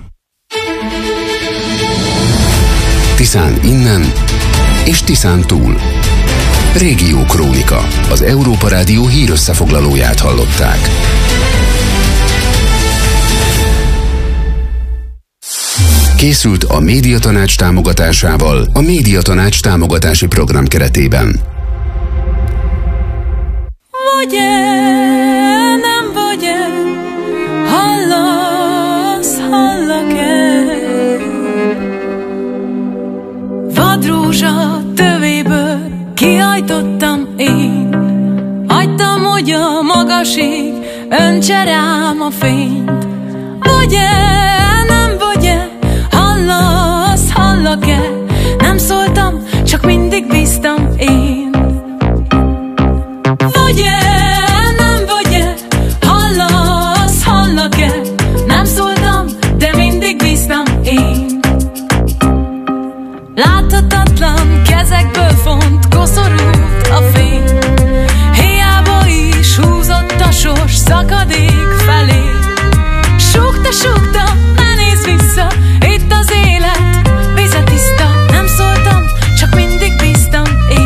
Speaker 1: Tiszán innen és Tiszán túl. Régió krónika, az Európa Rádió hírösszefoglalóját hallották. Készült a Médiatanács támogatásával a Médiatanács támogatási program keretében.
Speaker 6: Vagy-e, nem vagy-e, hallasz, hallak-e? Vadrózsa tövéből kihajtottam én, hagytam, hogy a magasig öntse rám a fényt. Vagy-e, nem vagy-e, hallasz, hallak-e? Nem szóltam, csak mindig bíztam én. Vagy-e, nem vagy-e, hallasz, hallak-e? Nem szóltam, de mindig bíztam én. Láthatatlan kezekből font, koszorult a fény. Hiába is húzott a sors szakadék felé. Súgta, súgta, ne nézz vissza, itt az élet, vize tiszta. Nem szóltam, csak mindig bíztam én.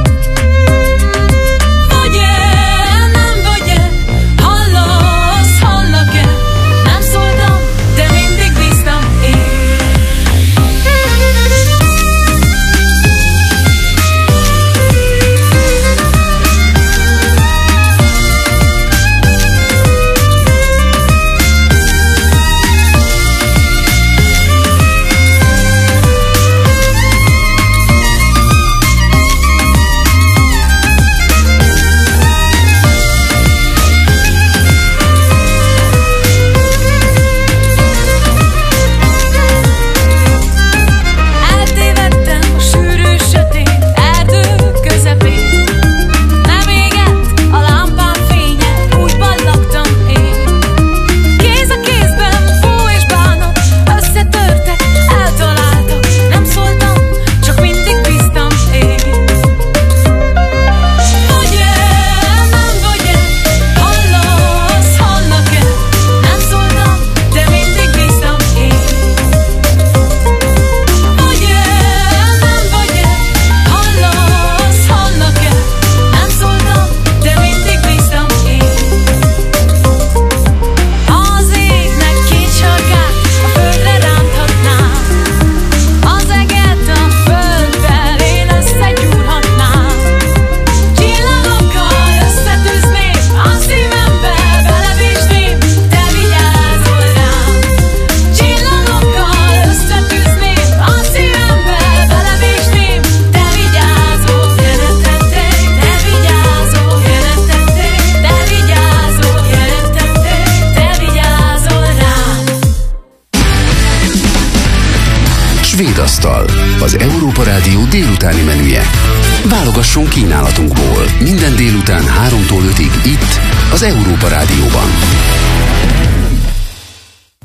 Speaker 1: Svédasztal, az Európa Rádió délutáni menüje. Válogassunk kínálatunkból. Minden délután háromtól ötig itt, az Európa Rádióban.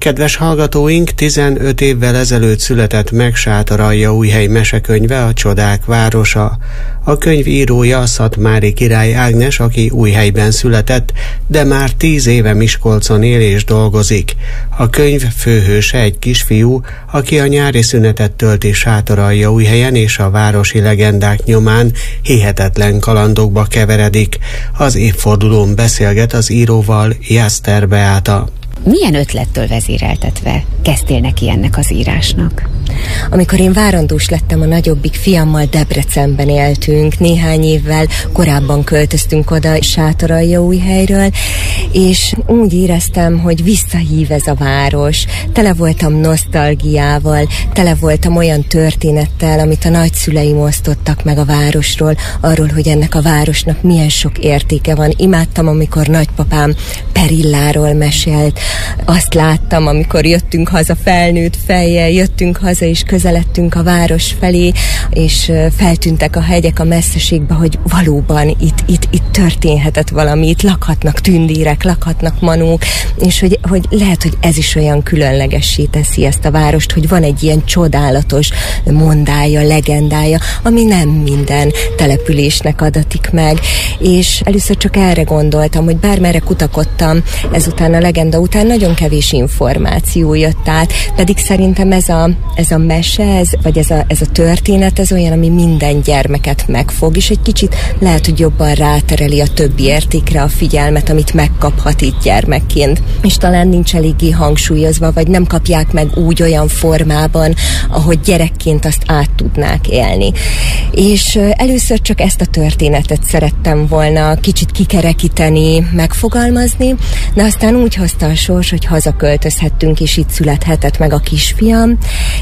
Speaker 4: Kedves hallgatóink, tizenöt évvel ezelőtt született meg Sátoraljaújhely mesekönyve, a Csodák városa. A könyv írója Szatmári Király Ágnes, aki Újhelyben született, de már tíz éve Miskolcon él és dolgozik. A könyv főhőse egy kisfiú, aki a nyári szünetet tölti Sátoraljaújhelyen és a városi legendák nyomán hihetetlen kalandokba keveredik. Az évfordulón beszélget az íróval Jászter Beáta.
Speaker 10: Milyen ötlettől vezéreltetve kezdtél neki ennek az írásnak?
Speaker 5: Amikor én várandós lettem, a nagyobbik fiammal Debrecenben éltünk, néhány évvel korábban költöztünk oda Sátoraljaújhelyről, és úgy éreztem, hogy visszahív ez a város. Tele voltam nosztalgiával, tele voltam olyan történettel, amit a nagyszüleim osztottak meg a városról, arról, hogy ennek a városnak milyen sok értéke van. Imádtam, amikor nagypapám Perilláról mesélt. Azt láttam, amikor jöttünk haza felnőtt fejjel, jöttünk haza és közeledtünk a város felé, és feltűntek a hegyek a messzeségbe, hogy valóban itt, itt, itt történhetett valami, itt lakhatnak tündérek, lakhatnak manók, és hogy, hogy lehet, hogy ez is olyan különlegessé teszi ezt a várost, hogy van egy ilyen csodálatos mondája, legendája, ami nem minden településnek adatik meg. És először csak erre gondoltam, hogy bármerre kutakodtam, ezután a legenda után nagyon kevés információ jött át, pedig szerintem ez a, ez a mese, ez, vagy ez a, ez a történet, ez olyan, ami minden gyermeket megfog, és egy kicsit lehet, hogy jobban rátereli a többi értékre a figyelmet, amit megkaphat itt gyermekként. És talán nincs eléggé hangsúlyozva, vagy nem kapják meg úgy olyan formában, ahogy gyerekként azt át tudnák élni. És először csak ezt a történetet szerettem volna kicsit kikerekíteni, megfogalmazni, de aztán úgy hozta a sors, hogy hazaköltözhettünk, és itt születhetett meg a kisfiam,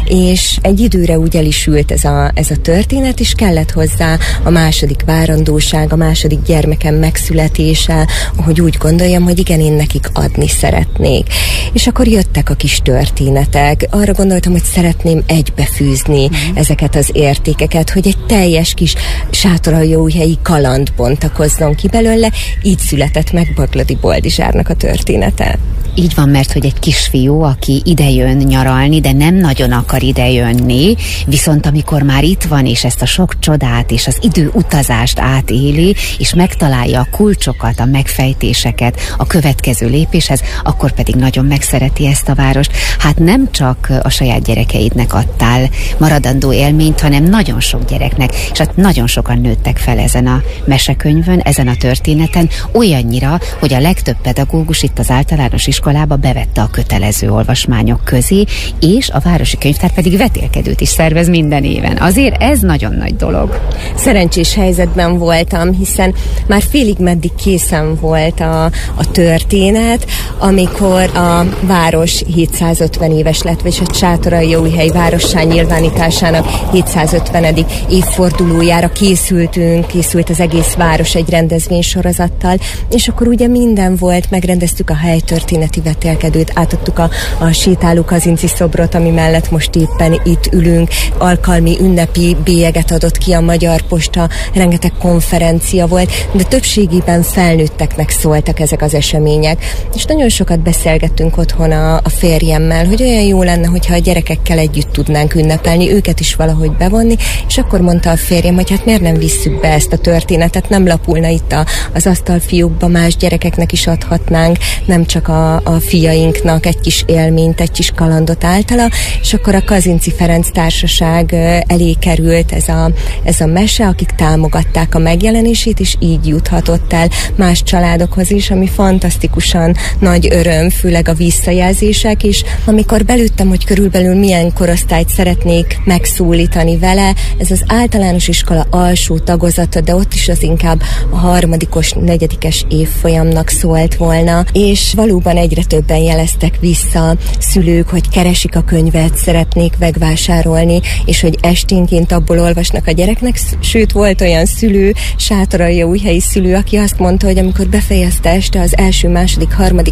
Speaker 5: és egy időre úgy el is ült ez a, ez a történet, és kellett hozzá a második várandóság, a második gyermekem megszületése, hogy úgy gondoljam, hogy igen, én nekik adni szeretnék. És akkor jöttek a kis történetek. Arra gondoltam, hogy szeretném egybefűzni mm. ezeket az értékeket, hogy egy teljes kis sátoraljaújhelyi kaland bontakozzon ki belőle. Így született meg Bagladi Boldizsárnak a története.
Speaker 10: Így van, mert hogy egy kisfiú, aki idejön nyaralni, de nem nagyon akar idejönni, viszont amikor már itt van, és ezt a sok csodát, és az időutazást átéli, és megtalálja a kulcsokat, a megfejtéseket a következő lépéshez, akkor pedig nagyon megszereti ezt a várost. Hát nem csak a saját gyerekeidnek adtál maradandó élményt, hanem nagyon sok gyereknek, és hát nagyon sokan nőttek fel ezen a mesekönyvön, ezen a történeten, olyannyira, hogy a legtöbb pedagógus itt az általános iskolába bevette a kötelező olvasmányok közé, és a városi könyvtár pedig vetélkedőt is szervez minden éven. Azért ez nagyon nagy dolog.
Speaker 5: Szerencsés helyzetben voltam, hiszen már félig meddig készen volt a, a történet, amikor a város hétszázötven éves lett, és a Sátoraljaújhely várossá nyilvánításának hétszázötvenedik évfordulójára készültünk, készült az egész város egy rendezvénysorozattal, és akkor ugye minden volt, megrendeztük a helytörténeti vetélkedőt, átadtuk a, a sétáló Kazinczy szobrot, ami mellett most éppen itt ülünk, alkalmi ünnepi bélyeget adott ki a Magyar Posta, rengeteg konferencia volt, de többségében felnőtteknek szóltak ezek az események. És nagyon sokat beszélgettünk otthon a, a férjemmel, hogy olyan jó lenne, hogyha a gyerekekkel együtt tudnánk ünnepelni, őket is valahogy bevonni, és akkor mondta a férjem, hogy hát miért nem visszük be ezt a történetet, nem lapulna itt a, az asztalfiókba, más gyerekeknek is adhatnánk, nem csak a, a fiainknak egy kis élményt, egy kis kalandot általa, és akkor a Kazinczy Ferenc Társaság elé került ez a, ez a mese, akik támogatták a megjelenését, és így juthatott el más családokhoz is, ami fantasztikusan nagy öröm, főleg a visszajelzések is. Amikor belőttem, hogy körülbelül milyen korosztályt szeretnék megszólítani vele, ez az általános iskola alsó tagozata, de ott is az inkább a harmadikos, negyedikes évfolyamnak szólt volna, és valóban egyre többen jeleztek vissza szülők, hogy keresik a könyvet, szeretnék megvásárolni, és hogy esténként abból olvasnak a gyereknek, sőt volt olyan szülő, Sátoraljaújhelyi szülő, aki azt mondta, hogy amikor befejezte este az első, második, harmadik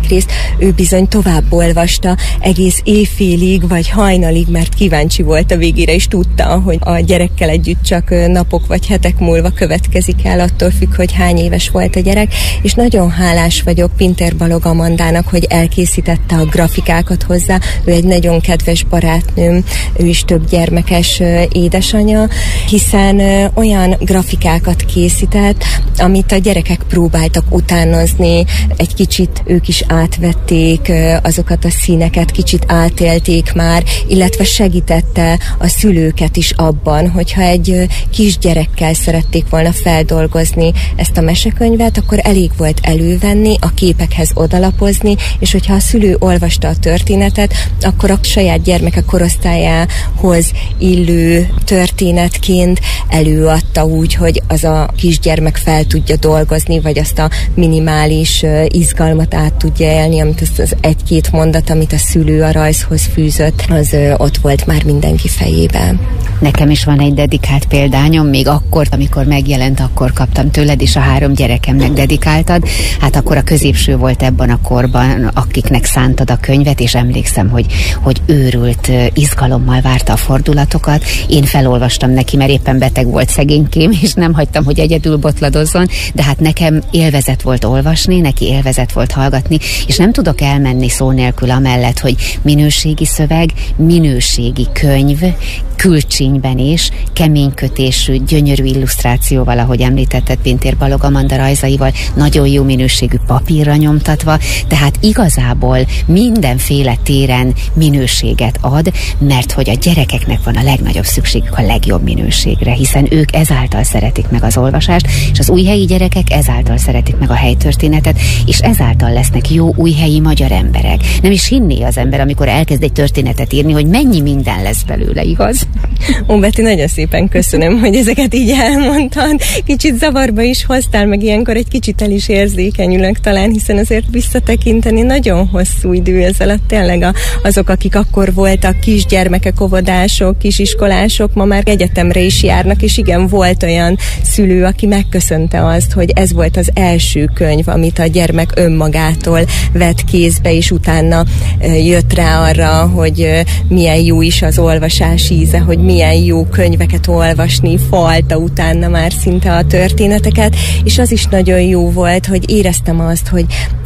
Speaker 5: részt, ő bizony tovább olvasta egész éjfélig, vagy hajnalig, mert kíváncsi volt a végére, és tudta, hogy a gyerekkel együtt csak napok vagy hetek múlva következik el, attól függ, hogy hány éves volt a gyerek, és nagyon hálás vagyok Pintér Balog Amandának, hogy elkészítette a grafikákat hozzá. Ő egy nagyon kedves barátnőm, ő is több gyermekes édesanyja, hiszen olyan grafikákat készített, amit a gyerekek próbáltak utánozni, egy kicsit ők is átvették azokat a színeket, kicsit átélték már, illetve segítette a szülőket is abban, hogyha egy kisgyerekkel szerették volna feldolgozni ezt a mesekönyvet, akkor elég volt elővenni, a képekhez odalapozni, és hogyha a szülő olvasta a történetet, akkor a saját gyermeke korosztályához illő történetként előadta úgy, hogy az a kisgyermek fel tudja dolgozni, vagy azt a minimális izgalmat át tudja élni, amit az, az egy-két mondat, amit a szülő a rajzhoz fűzött, az ott volt már mindenki fejében.
Speaker 10: Nekem is van egy dedikált példányom, még akkor, amikor megjelent, akkor kaptam tőled, és a három gyerekemnek dedikáltad. Hát akkor a középső volt ebben a korban, akiknek szántad a könyvet, és emlékszem, hogy, hogy őrült izgalommal várta a fordulatokat. Én felolvastam neki, mert éppen beteg volt szegénykém, és nem hagytam, hogy egyedül botladozzon, de hát nekem élvezet volt olvasni, neki élvezet volt hallgatni, és nem tudok elmenni szó nélkül amellett, hogy minőségi szöveg, minőségi könyv, külcsínyben is, keménykötésű, gyönyörű illusztrációval, ahogy említetted, Pintér Balog Amanda rajzaival, nagyon jó minőségű papírra nyomtatva, tehát igazából mindenféle téren minőséget ad, mert hogy a gyerekeknek van a legnagyobb szükségük a legjobb minőségre, hiszen ők ezáltal szeretik meg az olvasást, és az újhelyi gyerekek ezáltal szeretik meg a helytörténetet, és ezáltal lesznek jó újhelyi magyar emberek. Nem is hinné az ember, amikor elkezd egy történetet írni, hogy mennyi minden lesz belőle, igaz?
Speaker 5: Ó, Beti, nagyon szépen köszönöm, hogy ezeket így elmondtad. Kicsit zavarba is hoztál, meg ilyenkor egy kicsit el is érzékenyülök talán, hiszen azért visszatekinteni nagyon hosszú idő ez alatt. Tényleg a, azok, akik akkor voltak kisgyermekek, óvodások, kisiskolások, ma már egyetemre is járnak, és igen, volt olyan szülő, aki megköszönte azt, hogy ez volt az első könyv, amit a gyermek önmagától vett kézbe, és utána jött rá arra, hogy milyen jó is az olvasás íze, hogy milyen jó könyveket olvasni, falta utána már szinte a történeteket, és az is nagyon jó volt, hogy éreztem azt, hogy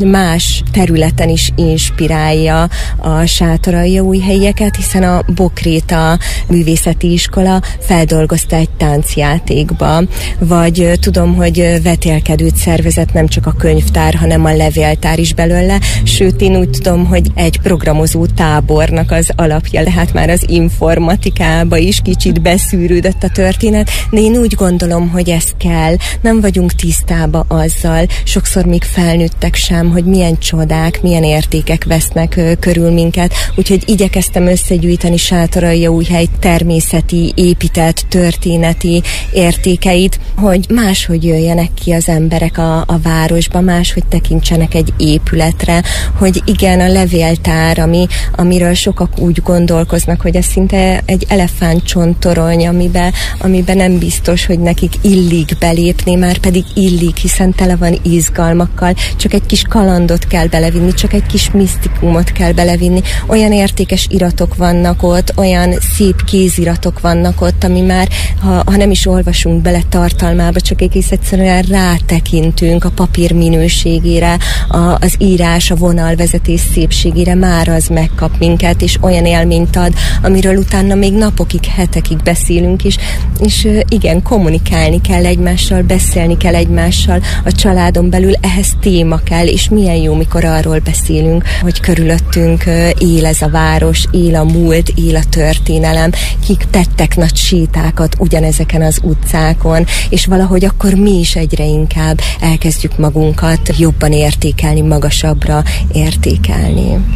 Speaker 5: más területen is inspirálja a Sátoraljaújhelyieket, hiszen a Bokréta Művészeti Iskola feldolgozta egy táncjátékba, vagy tudom, hogy vetélkedőt szervezett nem csak a könyvtár, hanem a levéltár is belőle, sőt én úgy tudom, hogy egy programozó tábornak az alapja, tehát már az informatikába is kicsit beszűrődött a történet, de én úgy gondolom, hogy ez kell. Nem vagyunk tisztába azzal, sokszor még felnőttek sem, hogy milyen csodák, milyen értékek vesznek ö, körül minket, úgyhogy igyekeztem összegyűjteni Sátoraljaújhely természeti, épített, történeti értékeit, hogy máshogy jöjjenek ki az emberek a, a városba, máshogy tekintsenek egy épületre, hogy igen, a levéltár, ami, amiről sokak úgy gondolkoznak, hogy ez szinte egy elefántcsontorony, amiben, amiben nem biztos, hogy nekik illik belépni, már pedig illik, hiszen tele van izgalmakkal, csak egy kis kalandot kell belevinni, csak egy kis misztikumot kell belevinni. Olyan értékes iratok vannak ott, olyan szép kéziratok vannak ott, ami már, ha, ha nem is olvasunk bele tartalmába, csak egész egyszerűen rátekintünk a papír minőségére, a, az írás, a vonalvezetés szépségére, már az megkap minket, és olyan élményt ad, amiről utána még napokig, hetekig beszélünk is, és igen, kommunikálni kell egymással, beszélni kell egymással, a családon belül ehhez téma kell, és milyen jó, mikor arról beszélünk, hogy körülöttünk él ez a város, él a múlt, él a történelem, kik tettek nagy sétákat ugyanezeken az utcákon, és valahogy akkor mi is egyre inkább elkezdjük magunkat jobban értékelni, magasabbra értékelni.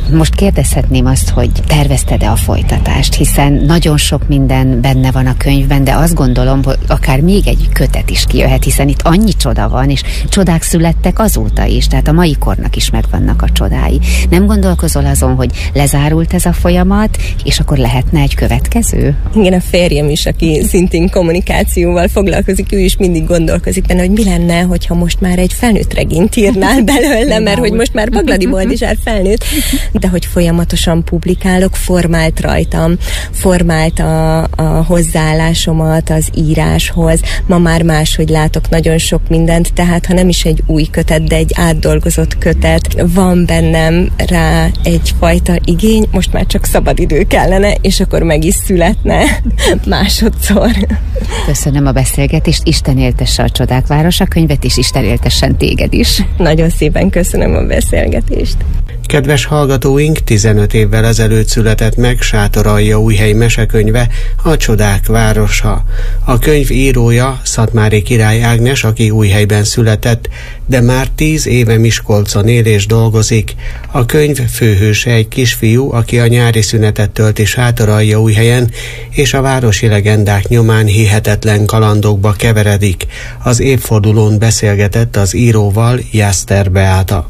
Speaker 10: Most kérdezhetném azt, hogy tervezted-e a folytatást, hiszen nagyon sok minden benne van a könyvben, de azt gondolom, hogy akár még egy kötet is kijöhet, hiszen itt annyi csoda van, és csodák születtek azóta is, tehát a mai kornak is megvannak a csodái. Nem gondolkozol azon, hogy lezárult ez a folyamat, és akkor lehetne egy következő?
Speaker 5: Igen, a férjem is, aki szintén kommunikációval foglalkozik, ő is mindig gondolkozik benne, hogy mi lenne, hogyha most már egy felnőtt regényt írnál belőle, mert hogy most már Bagladi Boldizsár felnőtt, de hogy folyamatosan publikálok, formált rajtam, formált a, a hozzáállásomat az íráshoz. Ma már máshogy látok nagyon sok mindent, tehát ha nem is egy új kötet, de egy átdolgozott kötet, van bennem rá egyfajta igény, most már csak szabadidő kellene, és akkor meg is születne másodszor.
Speaker 10: Köszönöm a beszélgetést, Isten éltesse a Csodák Városa könyvet, és Isten éltessen téged is.
Speaker 5: Nagyon szépen köszönöm a beszélgetést.
Speaker 4: Kedves hallgatóink, tizenöt évvel ezelőtt született meg Sátoraljaújhely mesekönyve, a Csodák Városa. A könyv írója Szatmári Király Ágnes, aki Újhelyben született, de már tíz éve Miskolcon él és dolgozik. A könyv főhőse egy kisfiú, aki a nyári szünetet tölti Sátoraljaújhelyen, és a városi legendák nyomán hihetetlen kalandokba keveredik. Az évfordulón beszélgetett az íróval Jászter Beáta.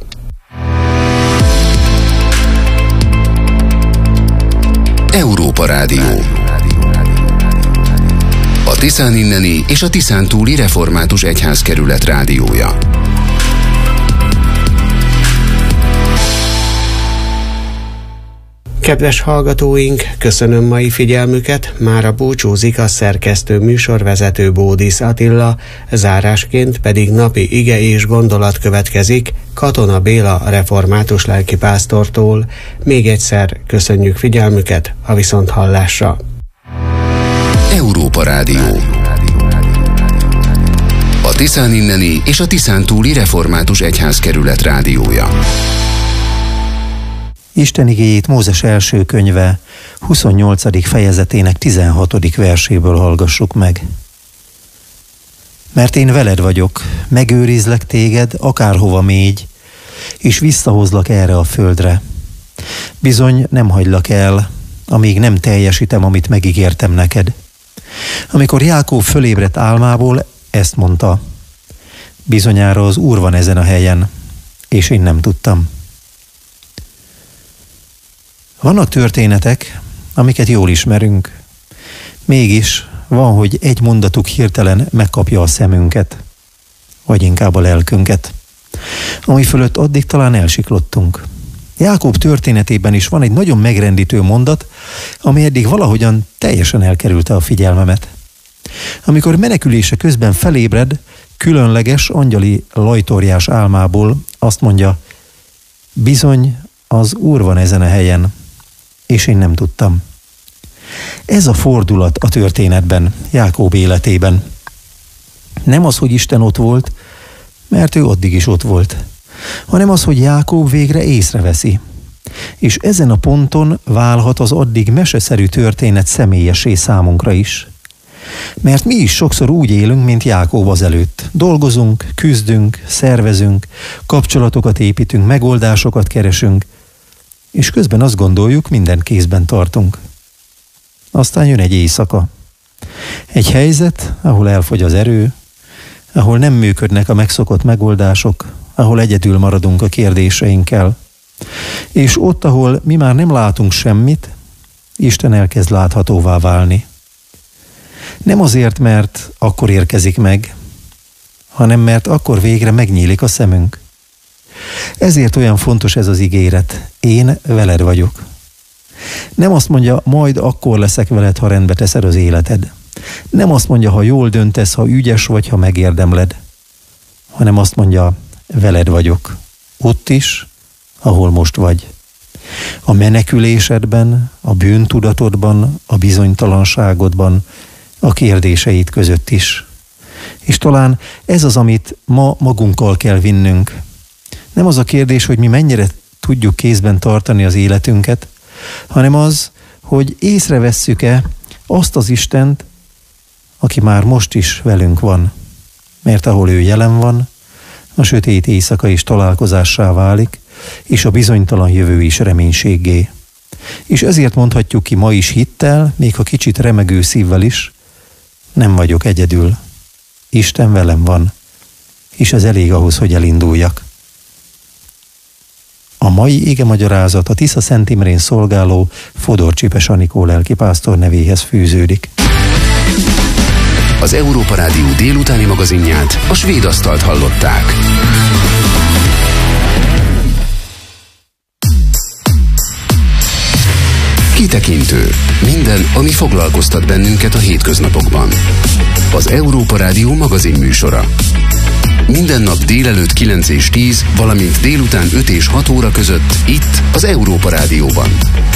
Speaker 1: Európa Rádió. A Tiszán inneni és a Tiszán túli református egyházkerület rádiója.
Speaker 4: Kedves hallgatóink, köszönöm mai figyelmüket, mára búcsúzik a szerkesztő műsorvezető Bódis Attila, zárásként pedig napi ige és gondolat következik Katona Béla református lelkipásztortól. Még egyszer köszönjük figyelmüket, a viszonthallásra.
Speaker 1: Európa Rádió. A Tiszán inneni és a Tiszán túli református egyházkerület rádiója.
Speaker 11: Isten igéjét Mózes első könyve huszonnyolcadik fejezetének tizenhatodik verséből hallgassuk meg. Mert én veled vagyok, megőrizlek téged, akárhova mégy, és visszahozlak erre a földre. Bizony nem hagylak el, amíg nem teljesítem, amit megígértem neked. Amikor Jákob fölébredt álmából, ezt mondta: bizonyára az Úr van ezen a helyen, és én nem tudtam. Vannak történetek, amiket jól ismerünk. Mégis van, hogy egy mondatuk hirtelen megkapja a szemünket, vagy inkább a lelkünket, ami fölött addig talán elsiklottunk. Jákob történetében is van egy nagyon megrendítő mondat, ami eddig valahogyan teljesen elkerülte a figyelmemet. Amikor menekülése közben felébred, különleges angyali lajtorjás álmából azt mondja: bizony az Úr van ezen a helyen, és én nem tudtam. Ez a fordulat a történetben, Jákob életében. Nem az, hogy Isten ott volt, mert ő addig is ott volt, hanem az, hogy Jákob végre észreveszi. És ezen a ponton válhat az addig meseszerű történet személyessé számunkra is. Mert mi is sokszor úgy élünk, mint Jákob azelőtt. Dolgozunk, küzdünk, szervezünk, kapcsolatokat építünk, megoldásokat keresünk, és közben azt gondoljuk, mindent kézben tartunk. Aztán jön egy éjszaka. Egy helyzet, ahol elfogy az erő, ahol nem működnek a megszokott megoldások, ahol egyedül maradunk a kérdéseinkkel. És ott, ahol mi már nem látunk semmit, Isten elkezd láthatóvá válni. Nem azért, mert akkor érkezik meg, hanem mert akkor végre megnyílik a szemünk. Ezért olyan fontos ez az ígéret: én veled vagyok. Nem azt mondja, majd akkor leszek veled, ha rendbe teszed az életed. Nem azt mondja, ha jól döntesz, ha ügyes vagy, ha megérdemled. Hanem azt mondja, veled vagyok. Ott is, ahol most vagy. A menekülésedben, a bűntudatodban, a bizonytalanságodban, a kérdéseid között is. És talán ez az, amit ma magunkkal kell vinnünk. Nem az a kérdés, hogy mi mennyire tudjuk kézben tartani az életünket, hanem az, hogy észrevesszük-e azt az Istent, aki már most is velünk van. Mert ahol ő jelen van, a sötét éjszaka is találkozássá válik, és a bizonytalan jövő is reménységgé. És ezért mondhatjuk ki ma is hittel, még ha kicsit remegő szívvel is, nem vagyok egyedül. Isten velem van, és ez elég ahhoz, hogy elinduljak. A mai igemagyarázat a Tisza Szent Imrén szolgáló Fodor Csipes Anikó lelkipásztor nevéhez fűződik.
Speaker 1: Az Európa Rádió délutáni magazinját, a Svéd Asztalt hallották. Kitekintő. Minden, ami foglalkoztat bennünket a hétköznapokban. Az Európa Rádió magazin műsora. Minden nap délelőtt kilenc és tíz, valamint délután öt és hat óra között itt az Európa Rádióban.